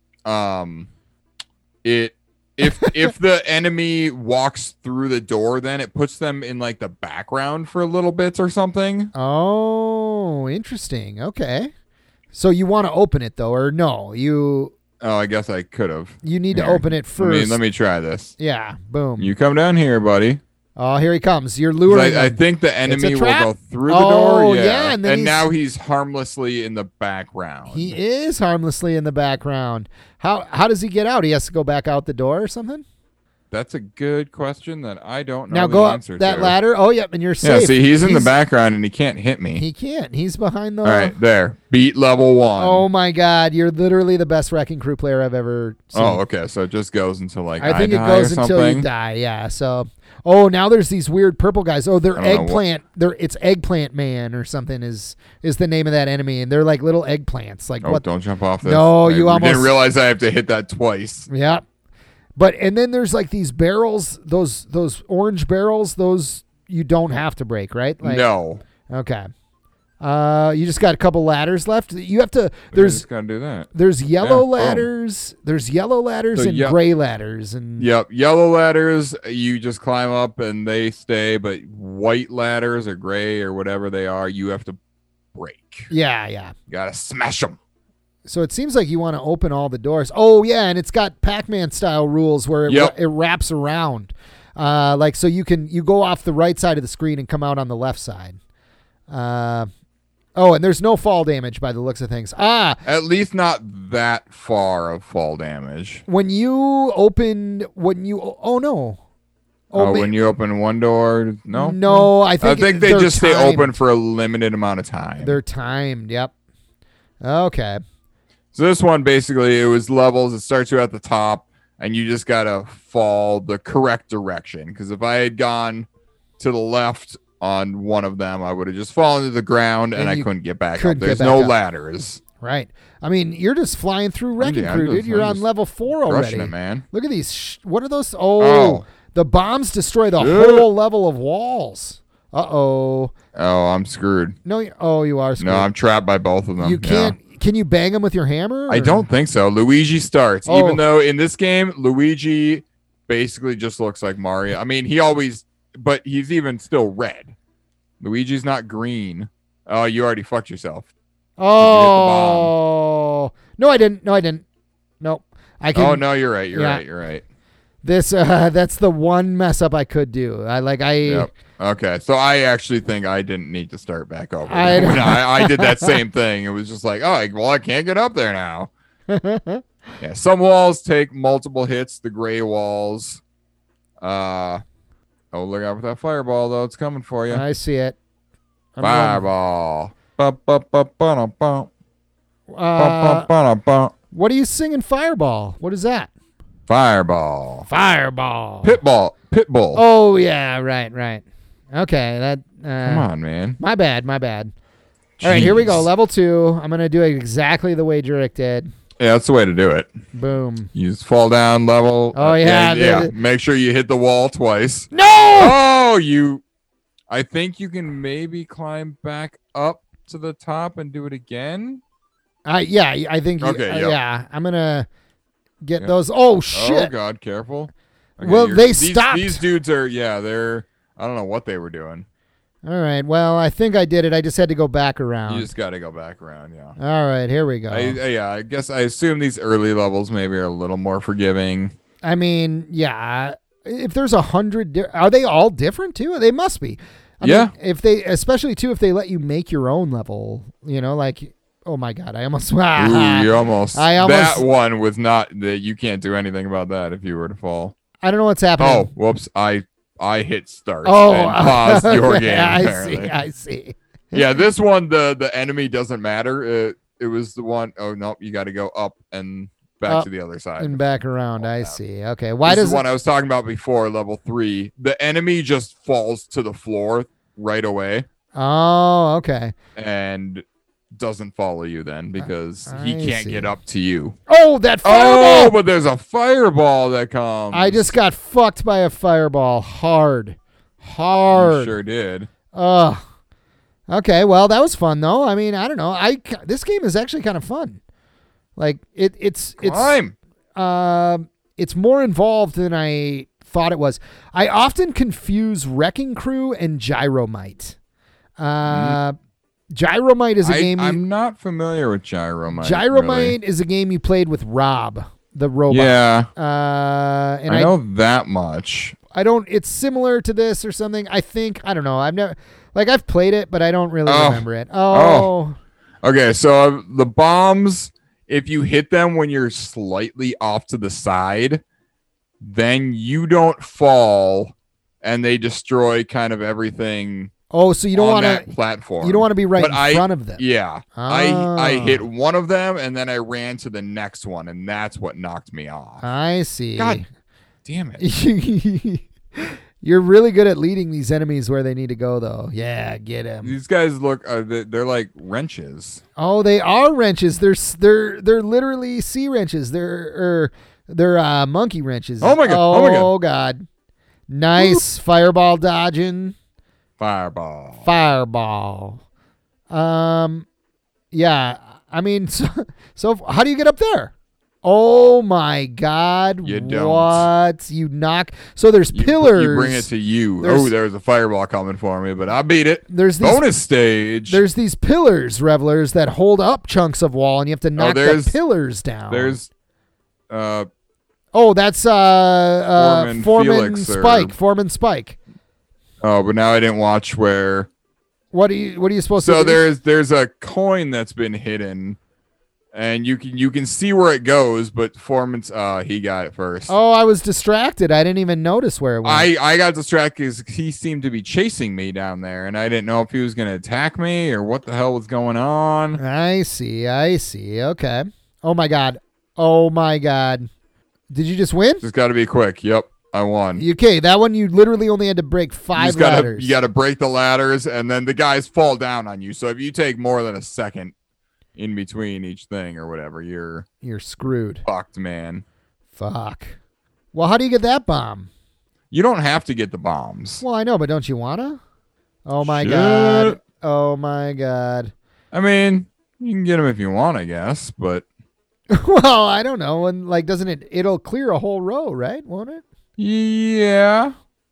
if the enemy walks through the door, then it puts them in like the background for a little bit or something. Oh, interesting. Okay. So you want to open it though, or no? You I guess I could have. need to Here. open it first. Let me try this. Yeah. Boom. You come down here, buddy. Oh, here he comes. You're luring I him. think the enemy will trap? go through the Oh, door. yeah, and then now he's harmlessly in the background. He is harmlessly in the background. How does he get out? He has to go back out the door or something? That's a good question that I don't know Now the go up answer that to. ladder. Oh, yep, and you're Yeah, safe. see, he's in the background and he can't hit me. He can't. He's behind the... All right, there. Beat level 1. Oh, my God. You're literally the best Wrecking Crew player I've ever seen. Oh, okay. So it just goes until like I think it die goes or until you something? die, yeah. So, oh, now there's these weird purple guys. Oh, they're I don't know eggplant. It's Eggplant Man or something is the name of that enemy, and they're like little eggplants. Like Oh, what? don't jump off this. No, I you almost didn't realize I have to hit that twice. Yeah. And then there's like these barrels, those orange barrels, those you don't have to break, right? Like, No. Okay. You just got a couple ladders left. You have to. I There's just gotta do that. yellow boom. ladders. There's yellow ladders So and ye- gray ladders and Yep. Yellow ladders, you just climb up and they stay, but white ladders or gray or whatever they are, you have to break. yeah. You gotta smash them. So it seems like you want to open all the doors. Oh yeah, and it's got Pac-Man style rules where it wraps around. So you go off the right side of the screen and come out on the left side. And there's no fall damage by the looks of things. At least not that far of fall damage. When you open, when you open one door, no. No, I think they they're just stay timed. open for a limited amount of time. They're timed. Yep. Okay. So this one basically it was levels. It starts you at the top, and you just gotta fall the correct direction. Because if I had gone to the left on one of them, I would have just fallen to the ground, and I couldn't get back up. couldn't get There's back no up. ladders. Right. I mean, you're just flying through Wrecking Yeah, Crew, dude. You're I'm on just level 4 already. Crushing it, man. Look at these. What are those? Oh. The bombs destroy the Yeah. whole level of walls. Uh-oh. Oh, I'm screwed. No, you are screwed. No, I'm trapped by both of them. You can't. Can you bang them with your hammer? I or- don't think so. Luigi starts, Oh. even though in this game, Luigi basically just looks like Mario. I mean, but he's even still red. Luigi's not green. Oh, you already fucked yourself. Oh. No, I didn't. Nope. I can. Oh no, you're right. You're Yeah. right. You're right. This that's the one mess up I could do. Yep. Okay, so I actually think I didn't need to start back over. I- When I did that same thing. It was just like, I can't get up there now. Yeah, some walls take multiple hits. The gray walls. Oh, look out for that fireball though. It's coming for you. I see it. I'm Fireball. Ba-ba-ba-ba-da-bum. going- Ba-ba-ba-da-bum. what are you singing? Fireball. What is that? Fireball. Fireball. Pitbull. Oh yeah, right. Okay, that. Come on, man. My bad. All right, here we go. Jeez. Level 2. I'm gonna do it exactly the way Jurek did. Yeah, that's the way to do it. Boom. You just fall down level. Oh, yeah, yeah. Make sure you hit the wall twice. No. Oh, I think you can maybe climb back up to the top and do it again. Yeah, I think. Okay, yep. Yeah, I'm gonna get Yep. those. Oh shit. Oh God, careful. Okay, Well, they these stopped. These dudes are. Yeah, they're. I don't know what they were doing. All right. Well, I think I did it. I just had to go back around. You just got to go back around. Yeah. All right. Here we go. I guess I assume these early levels maybe are a little more forgiving. I mean, yeah. If there's 100, are they all different too? They must be. I Yeah. mean, if they, especially too, if they let you make your own level, like Oh my god! I almost. Ooh, you almost. I almost. That one was not that. You can't do anything about that if you were to fall. I don't know what's happening. Oh, whoops! I hit start. Oh, and paused your game. I Apparently. see. Yeah, this one the enemy doesn't matter. It was the one oh no, you got to go up and back to the other side. And back around. I Yeah. see. Okay. Why This does is the one I was talking about before, level 3. The enemy just falls to the floor right away Oh, okay. and doesn't follow you then because he I can't see. get up to you. Oh, that Oh, fireball! but there's a fireball that comes. I just got fucked by a fireball hard. You sure did. Ugh. Okay, well, that was fun though. I mean, I don't know. This game is actually kind of fun. Like it's Climb. it's more involved than I thought it was. I often confuse Wrecking Crew and Gyromite. Gyromite is a game. I'm not familiar with Gyromite. Gyromite is a game you played with Rob, the robot. Yeah, And I know that much. I don't. It's similar to this or something. I think. I don't know. I've never. Like I've played it, but I don't really remember it. Oh. Okay, so the bombs, if you hit them when you're slightly off to the side, then you don't fall, and they destroy kind of everything. Oh, so you don't on want that to. platform. You don't want to be right But in front of them. Yeah, I Oh. hit one of them, and then I ran to the next one, and that's what knocked me off. I see. God damn it! You're really good at leading these enemies where they need to go, though. Yeah, get them. These guys look. They're like wrenches. Oh, they are wrenches. They're literally sea wrenches. They're monkey wrenches. Oh my God. Oh, Oh my God. Oh god. Nice fireball dodging. Fireball. Fireball. Yeah. I mean, so how do you get up there? Oh my God! You don't. What you knock? So there's pillars. You bring it to you. There's- There's a fireball coming for me, but I beat it. There's these Bonus stage. There's these pillars, revelers, that hold up chunks of wall, and you have to knock the there's- pillars down. There's Oh, that's Foreman Foreman Felix or- Spike. Foreman Spike. but now I didn't watch where. What are you supposed to So do? there's a coin that's been hidden, and you can see where it goes, but Foreman's he got it first. Oh, I was distracted. I didn't even notice where it went. I got distracted because he seemed to be chasing me down there, and I didn't know if he was going to attack me or what the hell was going on. I see. Okay. Oh my God. Oh my God. Did you just win? Just got to be quick. Yep, I won. Okay, that one you literally only had to break five ladders. You got to break the ladders, and then the guys fall down on you. So if you take more than a second in between each thing or whatever, you're screwed. fucked, man. Fuck. Well, how do you get that bomb? You don't have to get the bombs. Well, I know, but don't you wanna? Oh my Shit. God. Oh my God. I mean, you can get them if you want, I guess, but Well, I don't know. And like, doesn't it? It'll clear a whole row, right? Won't it? yeah.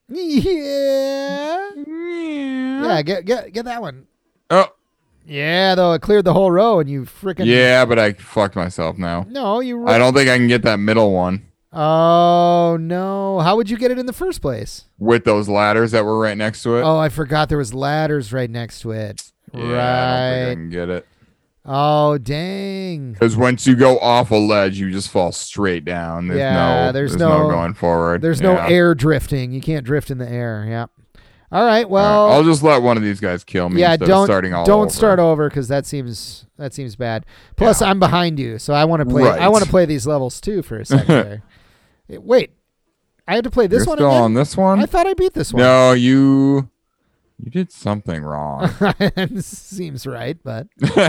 Yeah. Yeah. Get that one. Oh, Yeah, though it cleared the whole row, and you freaking. yeah, but I fucked myself now. No, you. I don't think I can get that middle one Oh no! How would you get it in the first place? with those ladders that were right next to it. Oh, I forgot there was ladders right next to it. Yeah, I don't think I Right. can get it. Oh dang. Because once you go off a ledge, you just fall straight down. There's Yeah, no, there's no no- going forward. There's no Yeah. air drifting. You can't drift in the air. Yeah. All right. All Well. right, I'll just let one of these guys kill me. yeah. instead Don't of starting all don't over. start over because that seems bad. Plus, Yeah. I'm behind you, so I want to play. Right. I want to play these levels too for a second. there. Wait, I have to play this You're one still again. on this one? I thought I beat this one. No, you did something wrong. Seems right, but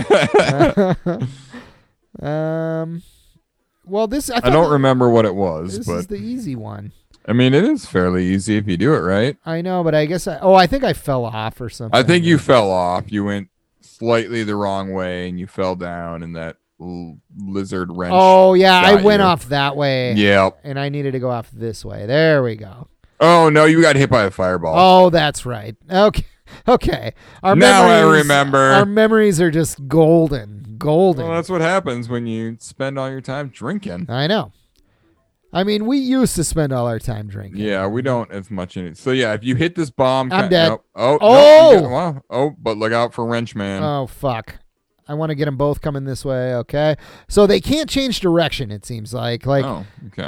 well, this I I don't remember what it was, This but is the easy one. I mean, it is fairly easy if you do it right. I know, but I guess I think I fell off or something. I think you fell off. You went slightly the wrong way, and you fell down in that lizard wrench. Oh yeah, I got went you. off that way. Yep. And I needed to go off this way. There we go. Oh no, you got hit by a fireball. Oh, that's right. Okay. Okay. Now I remember. Our memories are just golden. Golden. Well, that's what happens when you spend all your time drinking. I know. I mean, we used to spend all our time drinking. Yeah, we don't as much in it. So yeah, if you hit this bomb, I'm dead. Nope. Oh, Oh! wow. Oh, but look out for Wrenchman. Oh fuck. I want to get them both coming this way. Okay. So they can't change direction, it seems like. Oh, okay.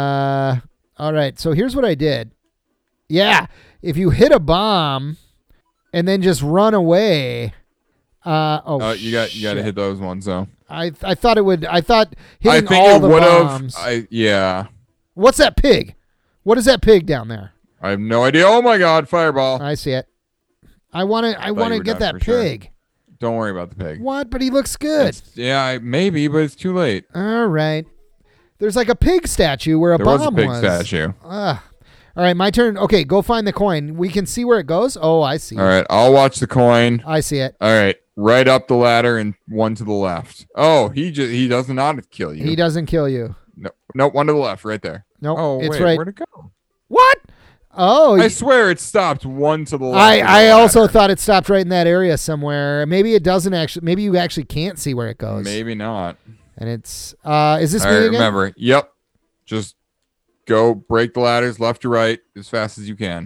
All right. So here's what I did. Yeah. If you hit a bomb and then just run away. You got to hit those ones though. I thought it would. I thought I hitting think all it the would bombs. have. Yeah. What's that pig? What is that pig down there? I have no idea. Oh my God! Fireball. I see it. I want to. I thought want you to were get done that for sure. pig. Don't worry about the pig. What? But he looks good. Maybe, but it's too late. All right. There's like a pig statue where There was a bomb pig statue. All right, my turn. Okay, go find the coin. We can see where it goes. Oh, I see. All right, I'll watch the coin. I see it. All right, right up the ladder and one to the left. Oh, he does not kill you. He doesn't kill you. No, one to the left, right there. Nope, Oh, it's wait, right. where'd it go? What? Oh, I swear it stopped one to the left. I also thought it stopped right in that area somewhere. Maybe it doesn't actually. Maybe you actually can't see where it goes. Maybe not. And it's is this All me right, again? remember. Yep. Just go break the ladders left to right as fast as you can.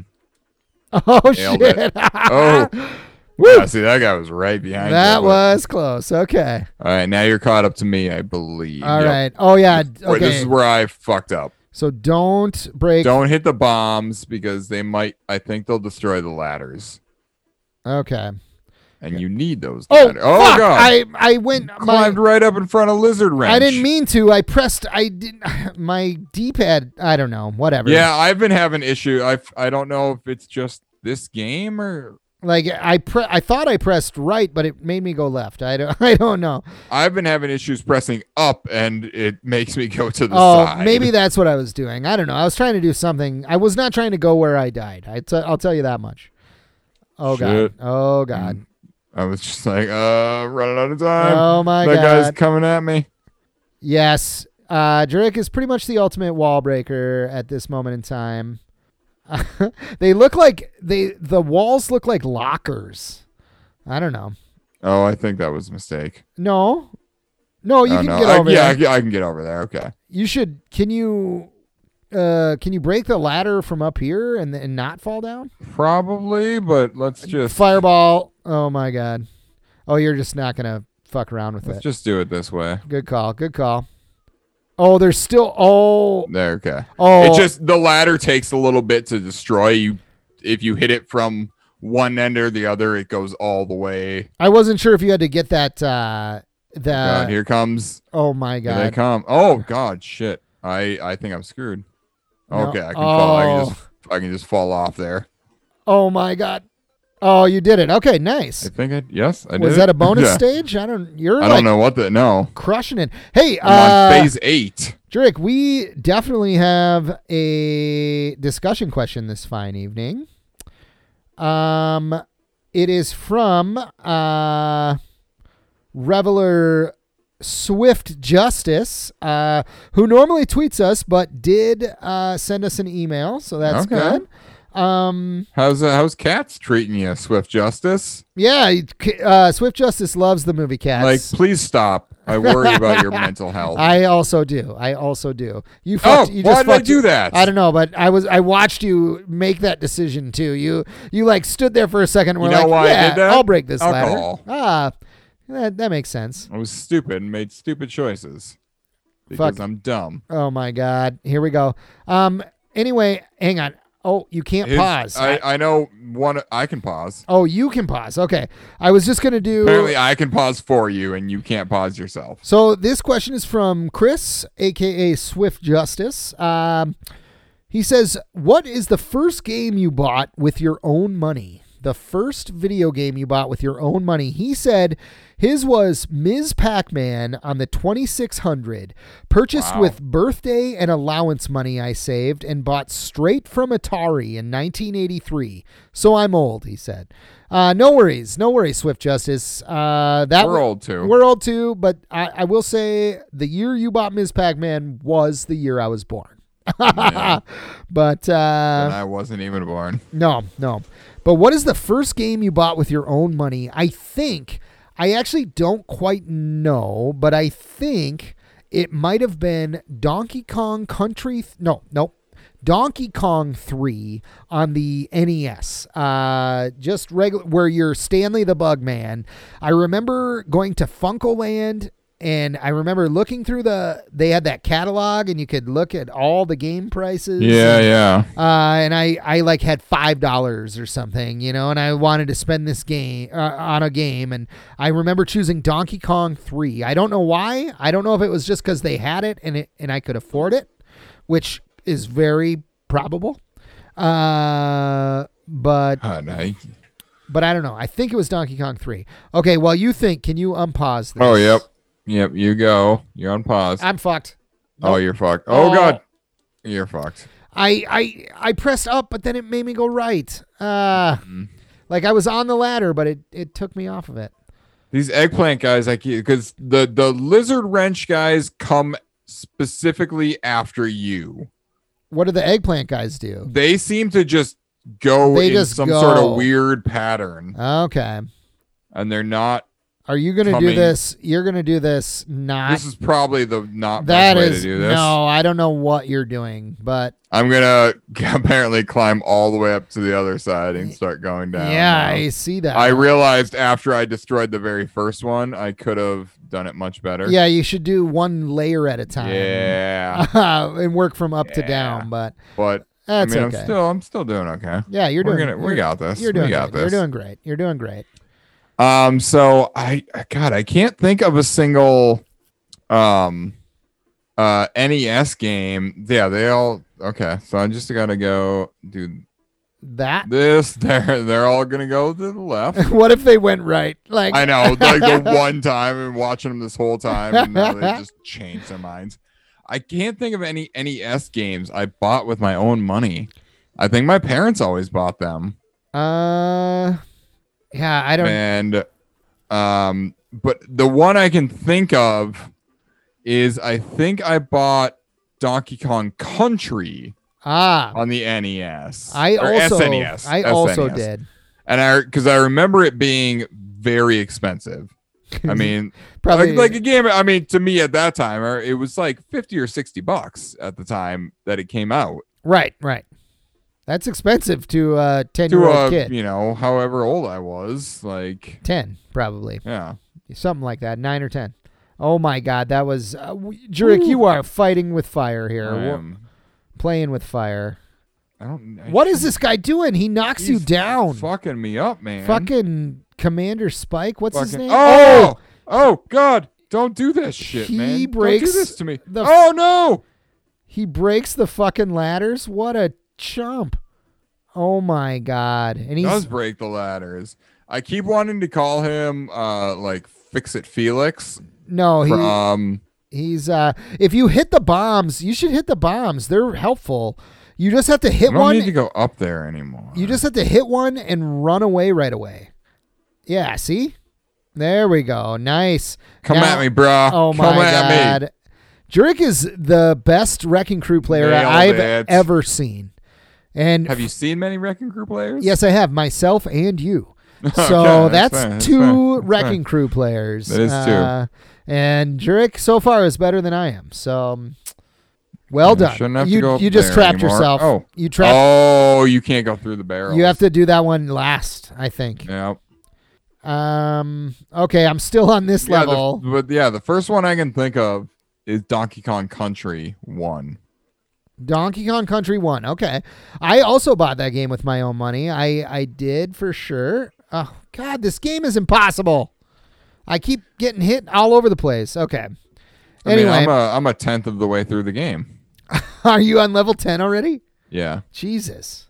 Oh Nailed shit! it. Oh. Woo! Yeah, see, that guy was right behind you. That but- was close. Okay. All right, now you're caught up to me, I believe. All Yep. right. Oh yeah. Wait, Okay. this is where I fucked up. So don't break. Don't hit the bombs because I think they'll destroy the ladders. Okay. And you need those Oh, ladders. Oh, fuck! God. I went. Climbed right up in front of Lizard Wrench. I didn't mean to. I pressed. I didn't. My D-pad. I don't know. Whatever. Yeah, I've been having issue. I don't know if it's just this game or Like I thought I pressed right, but it made me go left. I don't know. I've been having issues pressing up and it makes me go to the Oh, side. maybe that's what I was doing. I don't know. I was trying to do something. I was not trying to go where I died. I'll tell you that much. Oh Shit. God. Oh God. I was just like, running out of time. Oh my that God. guy's coming at me. Yes. Drake is pretty much the ultimate wall breaker at this moment in time. They look like the walls look like lockers. I don't know. Oh, I think that was a mistake. No, you Oh, can no. get over there. Yeah, I can get over there. Okay. You should. Can you break the ladder from up here and not fall down? Probably, but let's just Fireball. Oh my God. Oh, you're just not gonna fuck around with let's it. just do it this way. Good call. Good call. Oh, there's still. Oh. There, okay. Oh. It just the ladder takes a little bit to destroy you. If you hit it from one end or the other, it goes all the way. I wasn't sure if you had to get that. God, here comes. Oh my Here they God. come. Oh God, shit. I think I'm screwed. No. Okay, I can fall. Oh. I can just fall off there. Oh my God. Oh, you did it. Okay, I nice. think I did. Was that a bonus Yeah. stage? You're I like don't know what the no. crushing it. Hey, I'm on phase 8. Drake, we definitely have a discussion question this fine evening. It is from Reveler Swift Justice, who normally tweets us but did send us an email, so that's Okay. good. How's Cats treating you, Swift Justice? Yeah, Swift Justice loves the movie Cats. Like, please stop. I worry about your mental health. I also do. You Oh, fucked. You why just did I fucked do that? I don't know, but I watched you make that decision too. You like stood there for a second. And You were know like, why I yeah, did that? I'll break this Alcohol. ladder. That makes sense. I was stupid and made stupid choices because Fuck. I'm dumb. Oh my God. Here we go. Anyway, hang on. Oh, you can't pause. I know one. I can pause. Oh, you can pause. Okay. I was just gonna do. Apparently, I can pause for you, and you can't pause yourself. So this question is from Chris, aka Swift Justice. He says, "What is the first game you bought with your own money? The first video game you bought with your own money?" He said his was Ms. Pac-Man on the 2600, purchased Wow. with birthday and allowance money I saved and bought straight from Atari in 1983. So I'm old, he said. No worries, Swift Justice. We're old too. We're old too, but I will say the year you bought Ms. Pac-Man was the year I was born. Yeah. But And I wasn't even born. no. But what is the first game you bought with your own money? I actually don't quite know, but I think it might have been Donkey Kong Country. No. Donkey Kong 3 on the NES. Just regular, where you're Stanley the Bugman. I remember going to Funkoland, and I remember looking through they had that catalog, and you could look at all the game prices. Yeah. And I like had $5 or something, and I wanted to spend this game on a game. And I remember choosing Donkey Kong 3. I don't know why. I don't know if it was just because they had it and I could afford it, which is very probable. But I don't know. I think it was Donkey Kong 3. Okay, while you think, can you unpause this? Oh, yep, you go. You're on pause. I'm fucked. Oh, Nope. you're fucked. Oh, God. You're fucked. I pressed up, but then it made me go right. Like I was on the ladder, but it took me off of it. These eggplant guys, because the lizard wrench guys come specifically after you. What do the eggplant guys do? They seem to just go They in just some go. sort of weird pattern, Okay. and they're not. Are you going to do Coming. this? You're going to do this not. This is probably the not That best way is to do this. no. I don't know what you're doing, but I'm gonna apparently climb all the way up to the other side and start going down. yeah, now. I see that. I realized after I destroyed the very first one, I could have done it much better. Yeah, you should do one layer at a time. Yeah. And work from up to Yeah. down, but But that's I mean, okay. I'm still doing okay. Yeah, you're doing. We got this. You're doing. We got great. this. You're doing great. You're doing great. So I can't think of a single NES game. Yeah, they all okay. So I just gotta go do That. this. They're all gonna go to the left. What if they went right? Like I know, like the one time and watching them this whole time, and now they just changed their minds. I can't think of any NES games I bought with my own money. I think my parents always bought them. Yeah, I don't. And but the one I can think of is I think I bought Donkey Kong Country on the NES. I or also SNES. I also SNES. did. And because I remember it being very expensive. I mean, Probably like a game. I mean, to me at that time, it was like $50 or $60 at the time that it came out. Right. That's expensive to a To 10-year-old kid. however old I was, like 10, probably. yeah. Something like that, 9 or 10. Oh my God, that was Jurek. You are fighting with fire here. I am. Playing with fire. What What is this guy doing? He knocks you down. Fucking me up, man. Fucking Commander Spike. What's his name? Oh God! Don't do this shit, man. He Don't breaks do this to me. the- Oh no! He breaks the fucking ladders. What a chump. Oh my God. And He does he's break the ladders. I keep wanting to call him like Fix It Felix no, from he's if you hit the bombs, you should hit the bombs. They're helpful. You just have to I hit don't one. need to go up there anymore. You just have to hit one and run away right away. Yeah, see? There we go. Nice. Come Now- at me, bro. Oh my Come at me. God. Jurek is the best Wrecking Crew player Nailed I've it. ever seen. And Have you seen many Wrecking Crew players? yes, I have, myself and you. So Okay, that's fair, that's two fair, that's Wrecking Crew players. That is two. And Jurek so far is better than I am. So well I done. shouldn't have to You go up you just there trapped anymore. yourself. Oh. You trapped. Oh, you can't go through the barrel. You have to do that one last, I think. Yeah. Okay, I'm still on this level. The first one I can think of is Donkey Kong Country 1. Donkey Kong Country 1. Okay. I also bought that game with my own money. I did for sure. Oh, God, this game is impossible. I keep getting hit all over the place. Okay. Anyway, I'm a tenth of the way through the game. are you on level 10 already? Yeah. Jesus.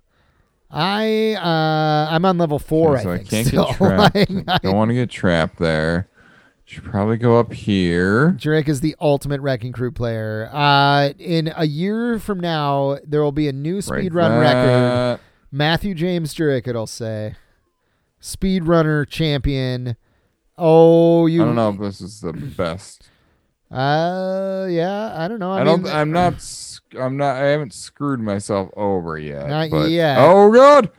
I'm on level 4, So I I think. can't still. get trapped. Like, Don't want to get trapped there. Should probably go up here. Drake is the ultimate Wrecking Crew player. In a year from now, there will be a new speedrun record. Matthew James Jurek, it'll say. Speedrunner champion. Oh, you. I don't know if this is the best. Yeah, I don't know. I haven't screwed myself over yet. Not but- yet. Oh God!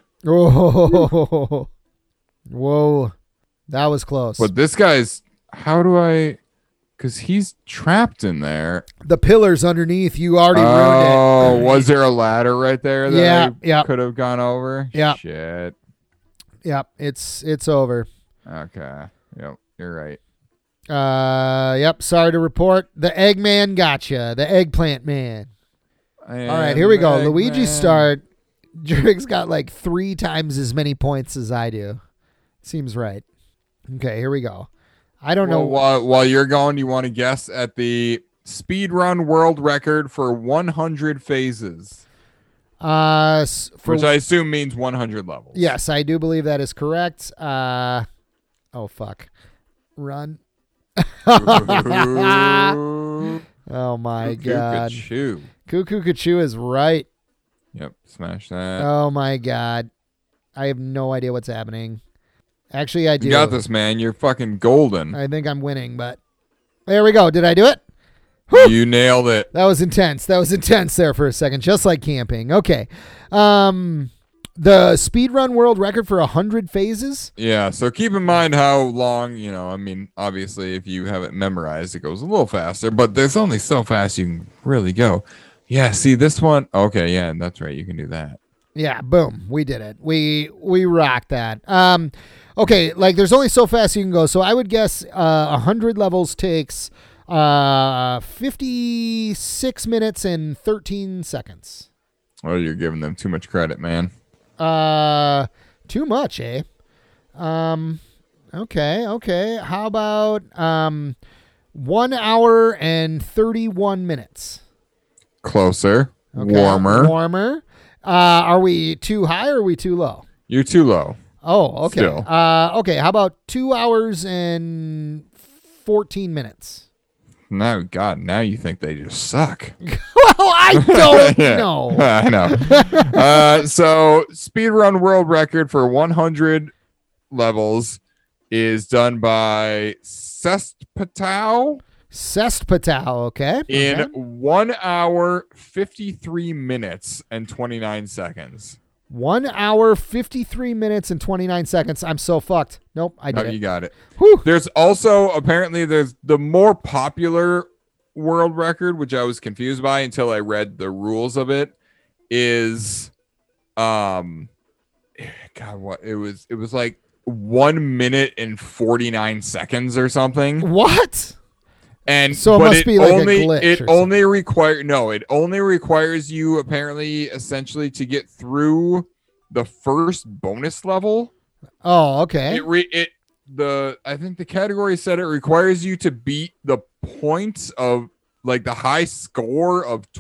Oh, whoa, that was close. But this guy's. How do I? Because he's trapped in there. The pillars underneath, you already ruined Oh, was there a ladder right there that Yeah. could have gone over? Yeah. Shit. Yep, it's over. Okay. Yep, you're right. Yep, sorry to report. The Eggman gotcha. The Eggplant Man. All right, here we go. Luigi start. Drig's got like 3 times as many points as I do. Seems right. Okay, here we go. I don't know. While you're going, you want to guess at the speedrun world record for 100 phases, which which I assume means 100 levels. Yes, I do believe that is correct. Oh fuck. Run. Oh my god. Cuckoo Cuckoo is right. Yep, smash that. Oh my god. I have no idea what's happening. Actually, I do. You got this, man. You're fucking golden. I think I'm winning, but there we go. Did I do it? Whew! You nailed it. That was intense. That was intense there for a second, just like camping. Okay. The speedrun world record for 100 phases. Yeah, so keep in mind how long, I mean, obviously, if you have it memorized, it goes a little faster, but there's only so fast you can really go. Yeah, see this one? Okay, yeah, that's right. You can do that. Yeah, boom. We did it. We rocked that. Okay, like there's only so fast you can go, so I would guess 100 levels takes 56 minutes and 13 seconds. Oh, you're giving them too much credit, man. Too much, eh? Okay. How about 1 hour and 31 minutes? Closer. Okay. Warmer. Are we too high or are we too low? You're too low. Oh, okay. Still. Okay. How about 2 hours and 14 minutes? No, God, now you think they just suck. Well, I don't know. I know. So, speedrun world record for 100 levels is done by Cestpatow. Okay. In Okay. 1 hour, 53 minutes, and 29 seconds. 1 hour, 53 minutes, and 29 seconds. I'm so fucked. Nope, I did No, it. you got it. Whew. There's also, apparently, there's the more popular world record, which I was confused by until I read the rules of it, is, God, what? It was like 1 minute and 49 seconds or something. What? And so it must be like a glitch. It only requires you apparently essentially to get through the first bonus level. Oh, okay. I think the category said it requires you to beat the points of like the high score of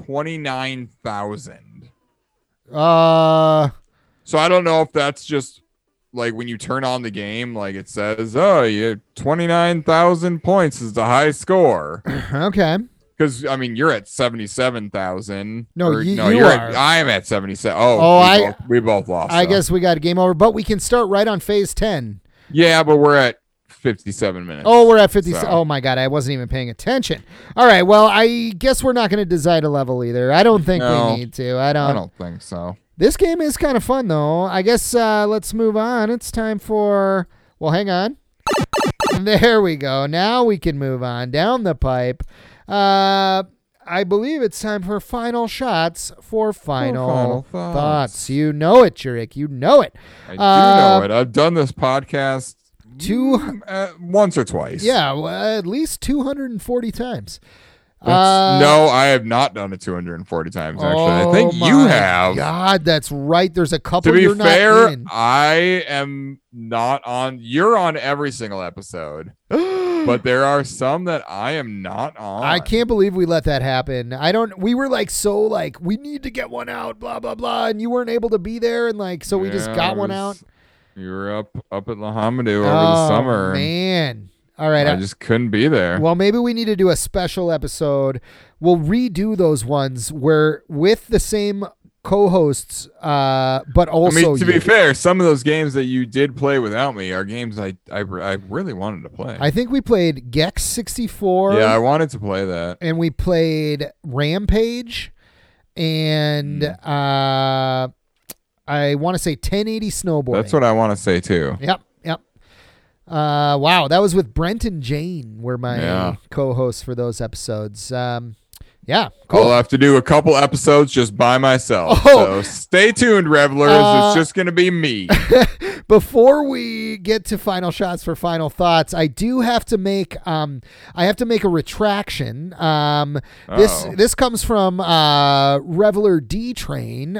29,000. So I don't know if that's just like when you turn on the game, like it says, oh, you 29,000 points is the high score. Okay. Because I mean, you're at 77,000. I'm at 77. We both lost. I guess we got a game over, but we can start right on phase 10. Yeah, but we're at 57 minutes. Oh, we're at 50. So. Oh my God, I wasn't even paying attention. All right, well, I guess we're not going to decide a level either. I don't think we need to. I don't think so. This game is kind of fun, though. I guess let's move on. It's time for... Well, hang on. There we go. Now we can move on down the pipe. I believe it's time for final shots for final thoughts. You know it, Jurek. You know it. I do know it. I've done this podcast once or twice. Yeah, at least 240 times. No, I have not done it 240 times, actually. I think you have. God, that's right. There's a couple to be you're fair, not in. I am not on. You're on every single episode. But there are some that I am not on. I can't believe we let that happen. We were we need to get one out, blah, blah, blah. And you weren't able to be there. And we just got one out. You were up at Lahamadou over the summer. Man. All right. I just couldn't be there. Well, maybe we need to do a special episode. We'll redo those ones where with the same co-hosts, but also. I mean, to be fair, some of those games that you did play without me are games I really wanted to play. I think we played Gex 64. Yeah, I wanted to play that. And we played Rampage, and I want to say 1080 Snowboarding. That's what I want to say too. Yep. Wow, that was with Brent and Jane were my Yeah. co-hosts for those episodes. Yeah, cool. I'll have to do a couple episodes just by myself. Oh. So stay tuned, revelers. It's just going to be me. Before we get to final shots for final thoughts, I do have to make a retraction. This comes from Reveler D Train.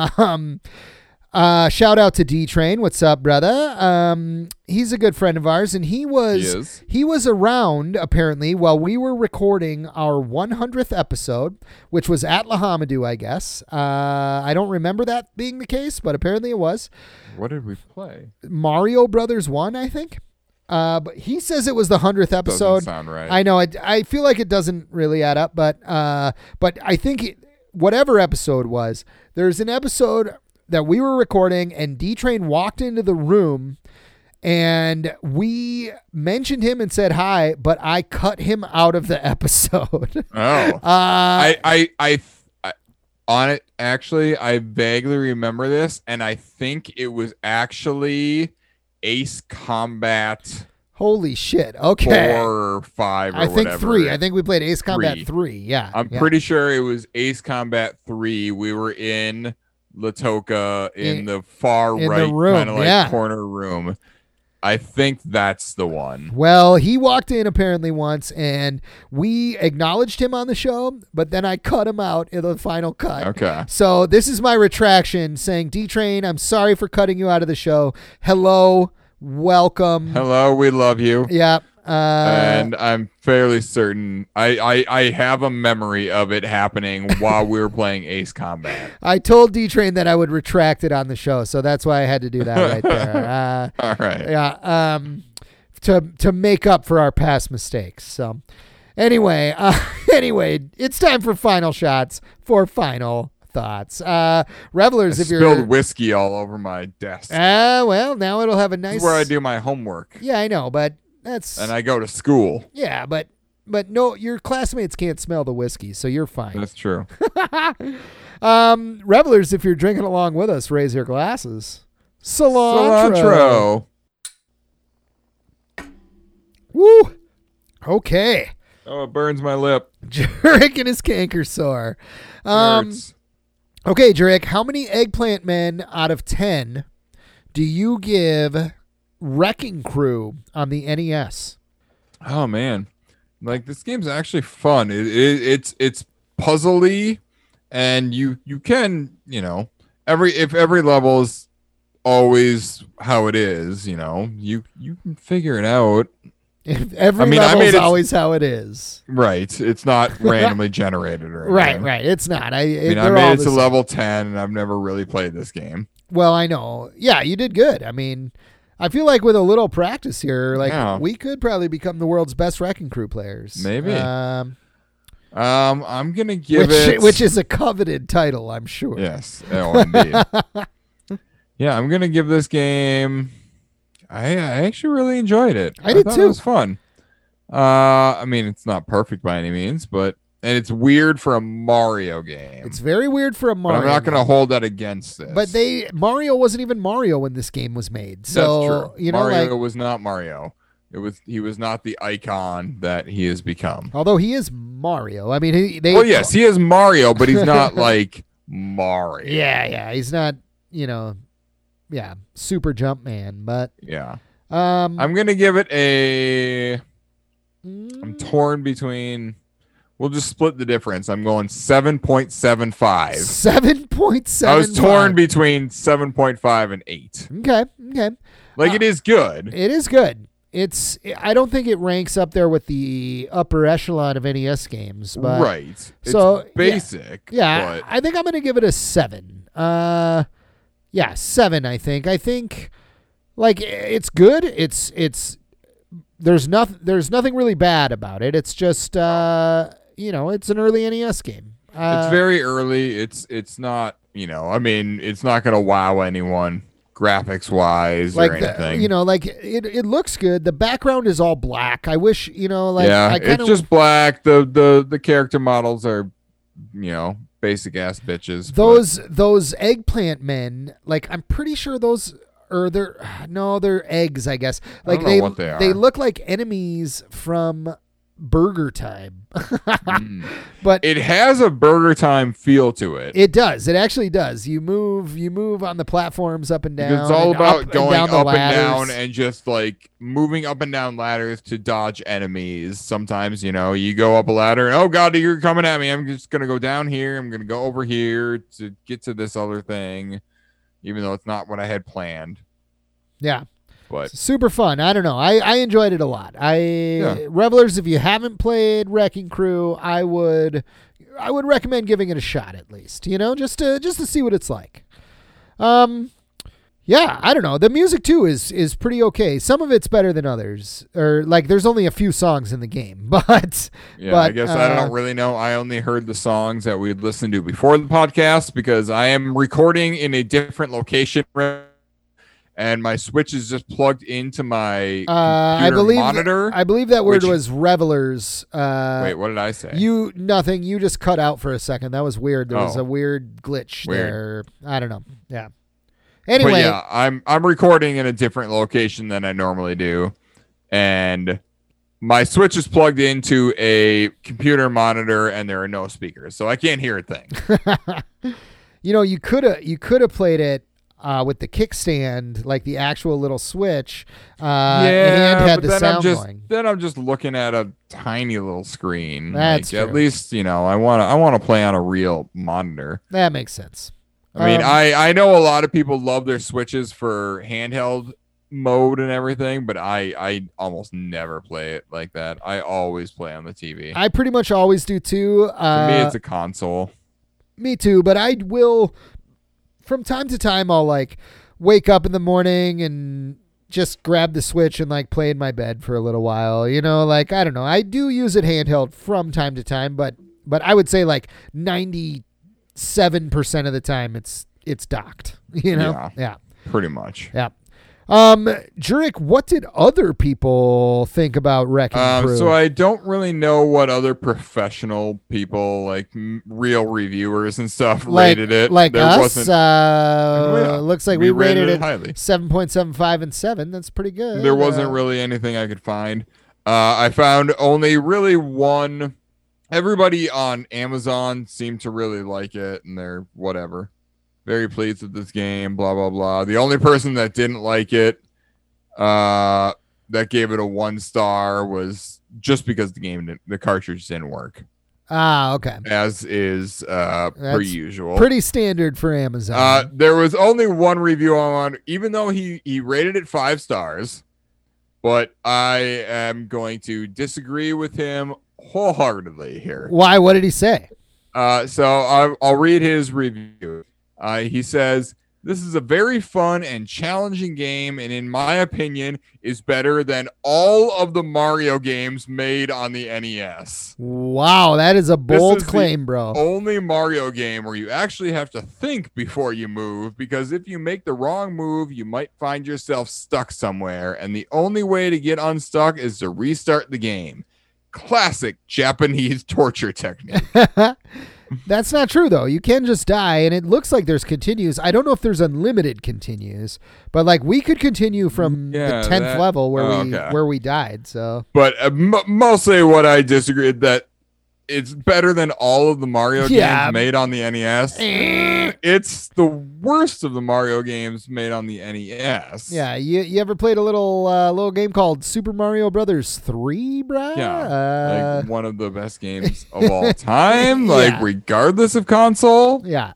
Shout out to D Train. What's up, brother? He's a good friend of ours, and he was around apparently while we were recording our 100th episode, which was at Lahamadou, I guess. I don't remember that being the case, but apparently it was. What did we play? Mario Brothers 1, I think. But he says it was the 100th episode. Doesn't sound right. I know. I feel like it doesn't really add up, but I think whatever episode was, there's an episode that we were recording and D-Train walked into the room and we mentioned him and said hi, but I cut him out of the episode. Oh. I on it, actually, I vaguely remember this, and I think it was actually Ace Combat Holy shit. Okay. 4 or 5 or I think whatever. 3. I think we played Ace Combat 3. Yeah. I'm pretty sure it was Ace Combat 3. We were in Latoka in the far in right the room, kind of like yeah. corner room. I think that's the one. Well, he walked in apparently once and we acknowledged him on the show, but then I cut him out in the final cut. Okay. So this is my retraction saying, D-Train, I'm sorry for cutting you out of the show. Hello. Welcome. Hello, we love you. Yeah. And I'm fairly certain I have a memory of it happening while we were playing Ace Combat. I told D-Train that I would retract it on the show, so that's why I had to do that right there. All right. Yeah. To make up for our past mistakes. So anyway, it's time for final shots for final thoughts. Revelers, I if you're spilled whiskey all over my desk. well, now it'll have a nice. This is where I do my homework. Yeah, I know, but that's. And I go to school. Yeah, but no, your classmates can't smell the whiskey, so you're fine. That's true. Revelers, if you're drinking along with us, raise your glasses. Cilantro. Woo. Okay. Oh, it burns my lip. Jurek and his canker sore. Hurts. Okay, Jurek, how many Eggplant Men out of 10 do you give Wrecking Crew on the NES? Oh man, like this game's actually fun. It's puzzly, and you can every level is always how it is. You can figure it out. Every level is always how it is. Right. It's not randomly generated or anything. Right. It's not. I made it to level 10, and I've never really played this game. Well, I know. Yeah, you did good. I mean, I feel like with a little practice here, we could probably become the world's best Wrecking Crew players. Maybe. I'm gonna give it, which is a coveted title, I'm sure. Yes. Oh, indeed. Yeah, I'm gonna give this game. I actually really enjoyed it. I did thought too. It was fun. I mean, it's not perfect by any means, and it's weird for a Mario game. It's very weird for a Mario. But I'm not going to hold that against this. But Mario wasn't even Mario when this game was made. So, that's true. Mario was not Mario. He was not the icon that he has become. Although he is Mario. I mean, yes, he is Mario, but he's not like Mario. Yeah, he's not, Super Jumpman, but yeah. I'm gonna give it I'm torn between. We'll just split the difference. I'm going 7.75. 7.7. I was torn between 7.5 and 8. Okay. It is good. It is good. I don't think it ranks up there with the upper echelon of NES games, but right. So basic. Yeah, but I think I'm gonna give it a 7. 7. I think it's good. It's there's nothing really bad about it. It's just it's an early NES game. It's very early. It's not it's not gonna wow anyone graphics wise or anything. It looks good. The background is all black. I wish it's just black. The character models are basic ass bitches. Those Eggplant Men, I'm pretty sure those or they're eggs, I guess. I don't know what they are. They look like enemies from Burger Time. But it has a Burger Time feel to it. It does. It actually does. You move on the platforms up and down. It's all about going up and ladders. down and just like moving up and down ladders to dodge enemies. Sometimes, you go up a ladder and, oh God, you're coming at me. I'm just going to go down here. I'm going to go over here to get to this other thing, even though it's not what I had planned. Yeah. But super fun. I don't know. I enjoyed it a lot. Revelers, if you haven't played Wrecking Crew, I would recommend giving it a shot at least. Just to see what it's like. Yeah, I don't know. The music too is pretty okay. Some of it's better than others. Or like there's only a few songs in the game, but I guess I don't really know. I only heard the songs that we'd listened to before the podcast because I am recording in a different location. And my Switch is just plugged into my computer monitor. I believe that word was Revelers. Wait, what did I say? Nothing. You just cut out for a second. That was weird. There was a weird glitch there. I don't know. Yeah. Anyway, but yeah, I'm recording in a different location than I normally do, and my Switch is plugged into a computer monitor, and there are no speakers, so I can't hear a thing. You could have played it. With the kickstand, like the actual little Switch, and had the sound going. Then I'm just looking at a tiny little screen. That's true. At least I want to play on a real monitor. That makes sense. I mean, I know a lot of people love their Switches for handheld mode and everything, but I almost never play it like that. I always play on the TV. I pretty much always do too. For me, it's a console. Me too, but I will. From time to time, I'll like wake up in the morning and just grab the Switch and like play in my bed for a little while. I don't know. I do use it handheld from time to time, but I would say like 97% of the time it's docked. Yeah, pretty much. Yeah. Jurek, what did other people think about Wrecking Crew? So I don't really know what other professional people, like real reviewers and stuff, rated it. Like there us, looks like we rated it highly. 7.75 and 7. That's pretty good. There wasn't really anything I could find. I found only really one. Everybody on Amazon seemed to really like it, and they're whatever. Very pleased with this game, blah, blah, blah. The only person that didn't like it, that gave it a 1 star, was just because the cartridge didn't work. Okay. As is per usual. Pretty standard for Amazon. There was only one review on, even though he rated it 5 stars, but I am going to disagree with him wholeheartedly here. Why? What did he say? So I'll read his review. He says, "This is a very fun and challenging game, and in my opinion, is better than all of the Mario games made on the NES." Wow, that is a bold claim, bro. Only Mario game where you actually have to think before you move, because if you make the wrong move, you might find yourself stuck somewhere, and the only way to get unstuck is to restart the game. Classic Japanese torture technique. That's not true, though. You can just die, and it looks like there's continues. I don't know if there's unlimited continues, but like we could continue from the 10th level where we died. So, but mostly what I disagree is that it's better than all of the Mario games made on the NES. It's the worst of the Mario games made on the NES. Yeah, you ever played a little game called Super Mario Brothers 3, bro? Yeah, like one of the best games of all time, like regardless of console. Yeah.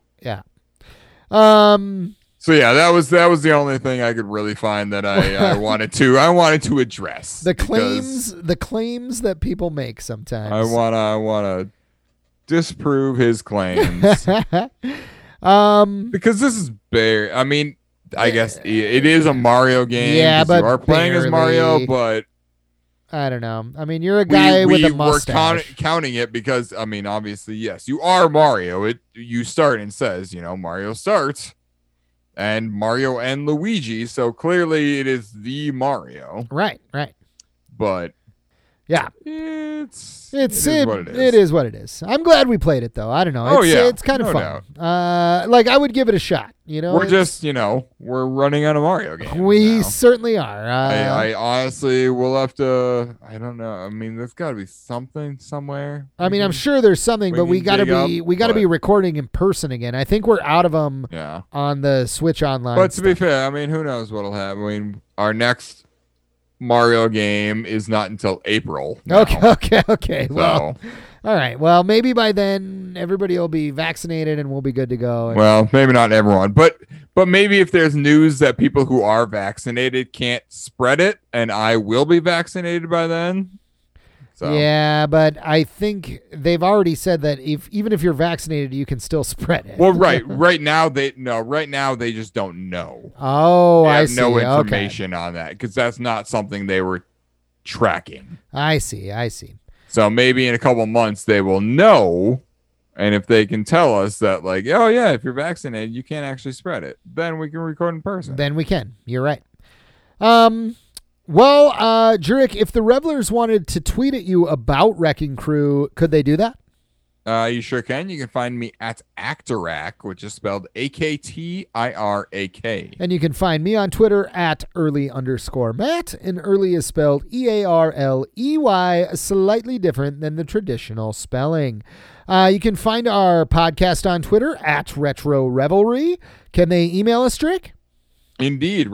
So yeah, that was the only thing I could really find that I wanted to address. The claims that people make sometimes. I wanna disprove his claims. Because this is bare. I mean, I guess it is a Mario game. Yeah, but you are playing as Mario, but I don't know. I mean, you're a guy with a mustache. We're counting it because, I mean, obviously, yes, you are Mario. You start and says, Mario starts, and Mario and Luigi. So clearly, it is the Mario. Right. But Yeah. It is what it is. It is what it is. I'm glad we played it though. I don't know. It's kind of fun. Like I would give it a shot. We're just we're running on a Mario game. We now. Certainly are. I honestly will have to. I don't know. I mean, there's got to be something somewhere. I mean, I'm sure there's something, but we got to be recording in person again. I think we're out of them. Yeah. On the Switch Online. But to be fair, I mean, who knows what'll happen? I mean, our next Mario game is not until April. Now. Okay. Well, all right. Well, maybe by then everybody will be vaccinated and we'll be good to go. Well, maybe not everyone, but maybe if there's news that people who are vaccinated can't spread it, and I will be vaccinated by then. So. Yeah, but I think they've already said that even if you're vaccinated, you can still spread it. Well, right now they just don't know. Oh, I see. No information on that because that's not something they were tracking. I see. So maybe in a couple months they will know, and if they can tell us that, like, oh yeah, if you're vaccinated, you can't actually spread it, then we can record in person. Then we can. You're right. Well, Jurek, if the Revelers wanted to tweet at you about Wrecking Crew, could they do that? You sure can. You can find me at Actorak, which is spelled AKTIRAK. And you can find me on Twitter at early_Matt, and early is spelled EARLEY, slightly different than the traditional spelling. You can find our podcast on Twitter at Retro Revelry. Can they email us, Jurek? Indeed,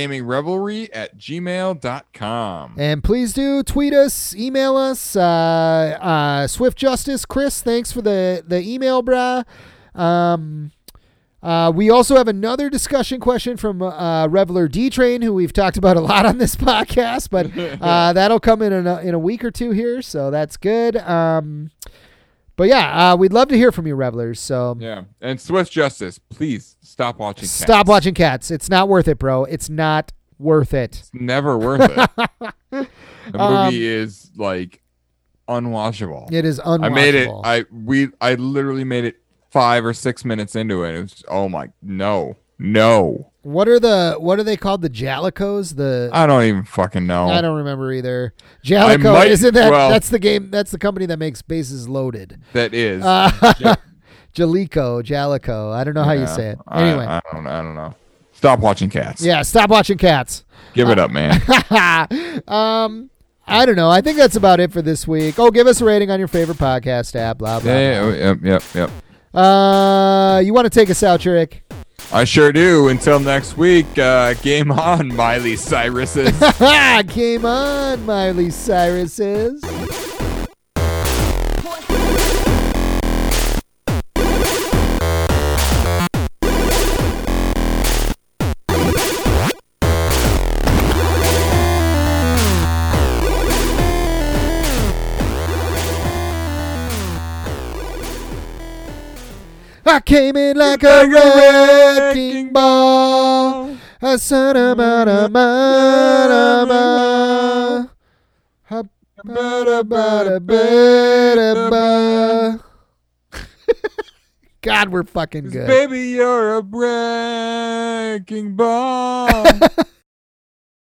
retrogamingrevelry@gmail.com. And please do tweet us, email us. Swift Justice, Chris, thanks for the email, brah. We also have another discussion question from Reveler D-Train, who we've talked about a lot on this podcast, but that'll come in a week or two here, so that's good. But yeah, we'd love to hear from you, Revelers. So yeah, and Swift Justice, please stop watching Cats. Stop watching Cats. It's not worth it, bro. It's not worth it. It's never worth it. The movie is like unwatchable. It is unwatchable. I made it. I literally made it 5 or 6 minutes into it. It was no. What are they called? The Jalicos? I don't even fucking know. I don't remember either. Jalico, isn't that? Well, that's the game. That's the company that makes Bases Loaded. That is. Jalico. I don't know how you say it. Anyway, I don't know. Stop watching Cats. Yeah, stop watching Cats. Give it up, man. I don't know. I think that's about it for this week. Oh, give us a rating on your favorite podcast app. Blah blah. Yep. You want to take us out, Jurek? I sure do. Until next week, game on, Miley Cyruses. Game on, Miley Cyruses. I came in like a wrecking ball. I said God, we're fucking good. Baby, you're a wrecking ball.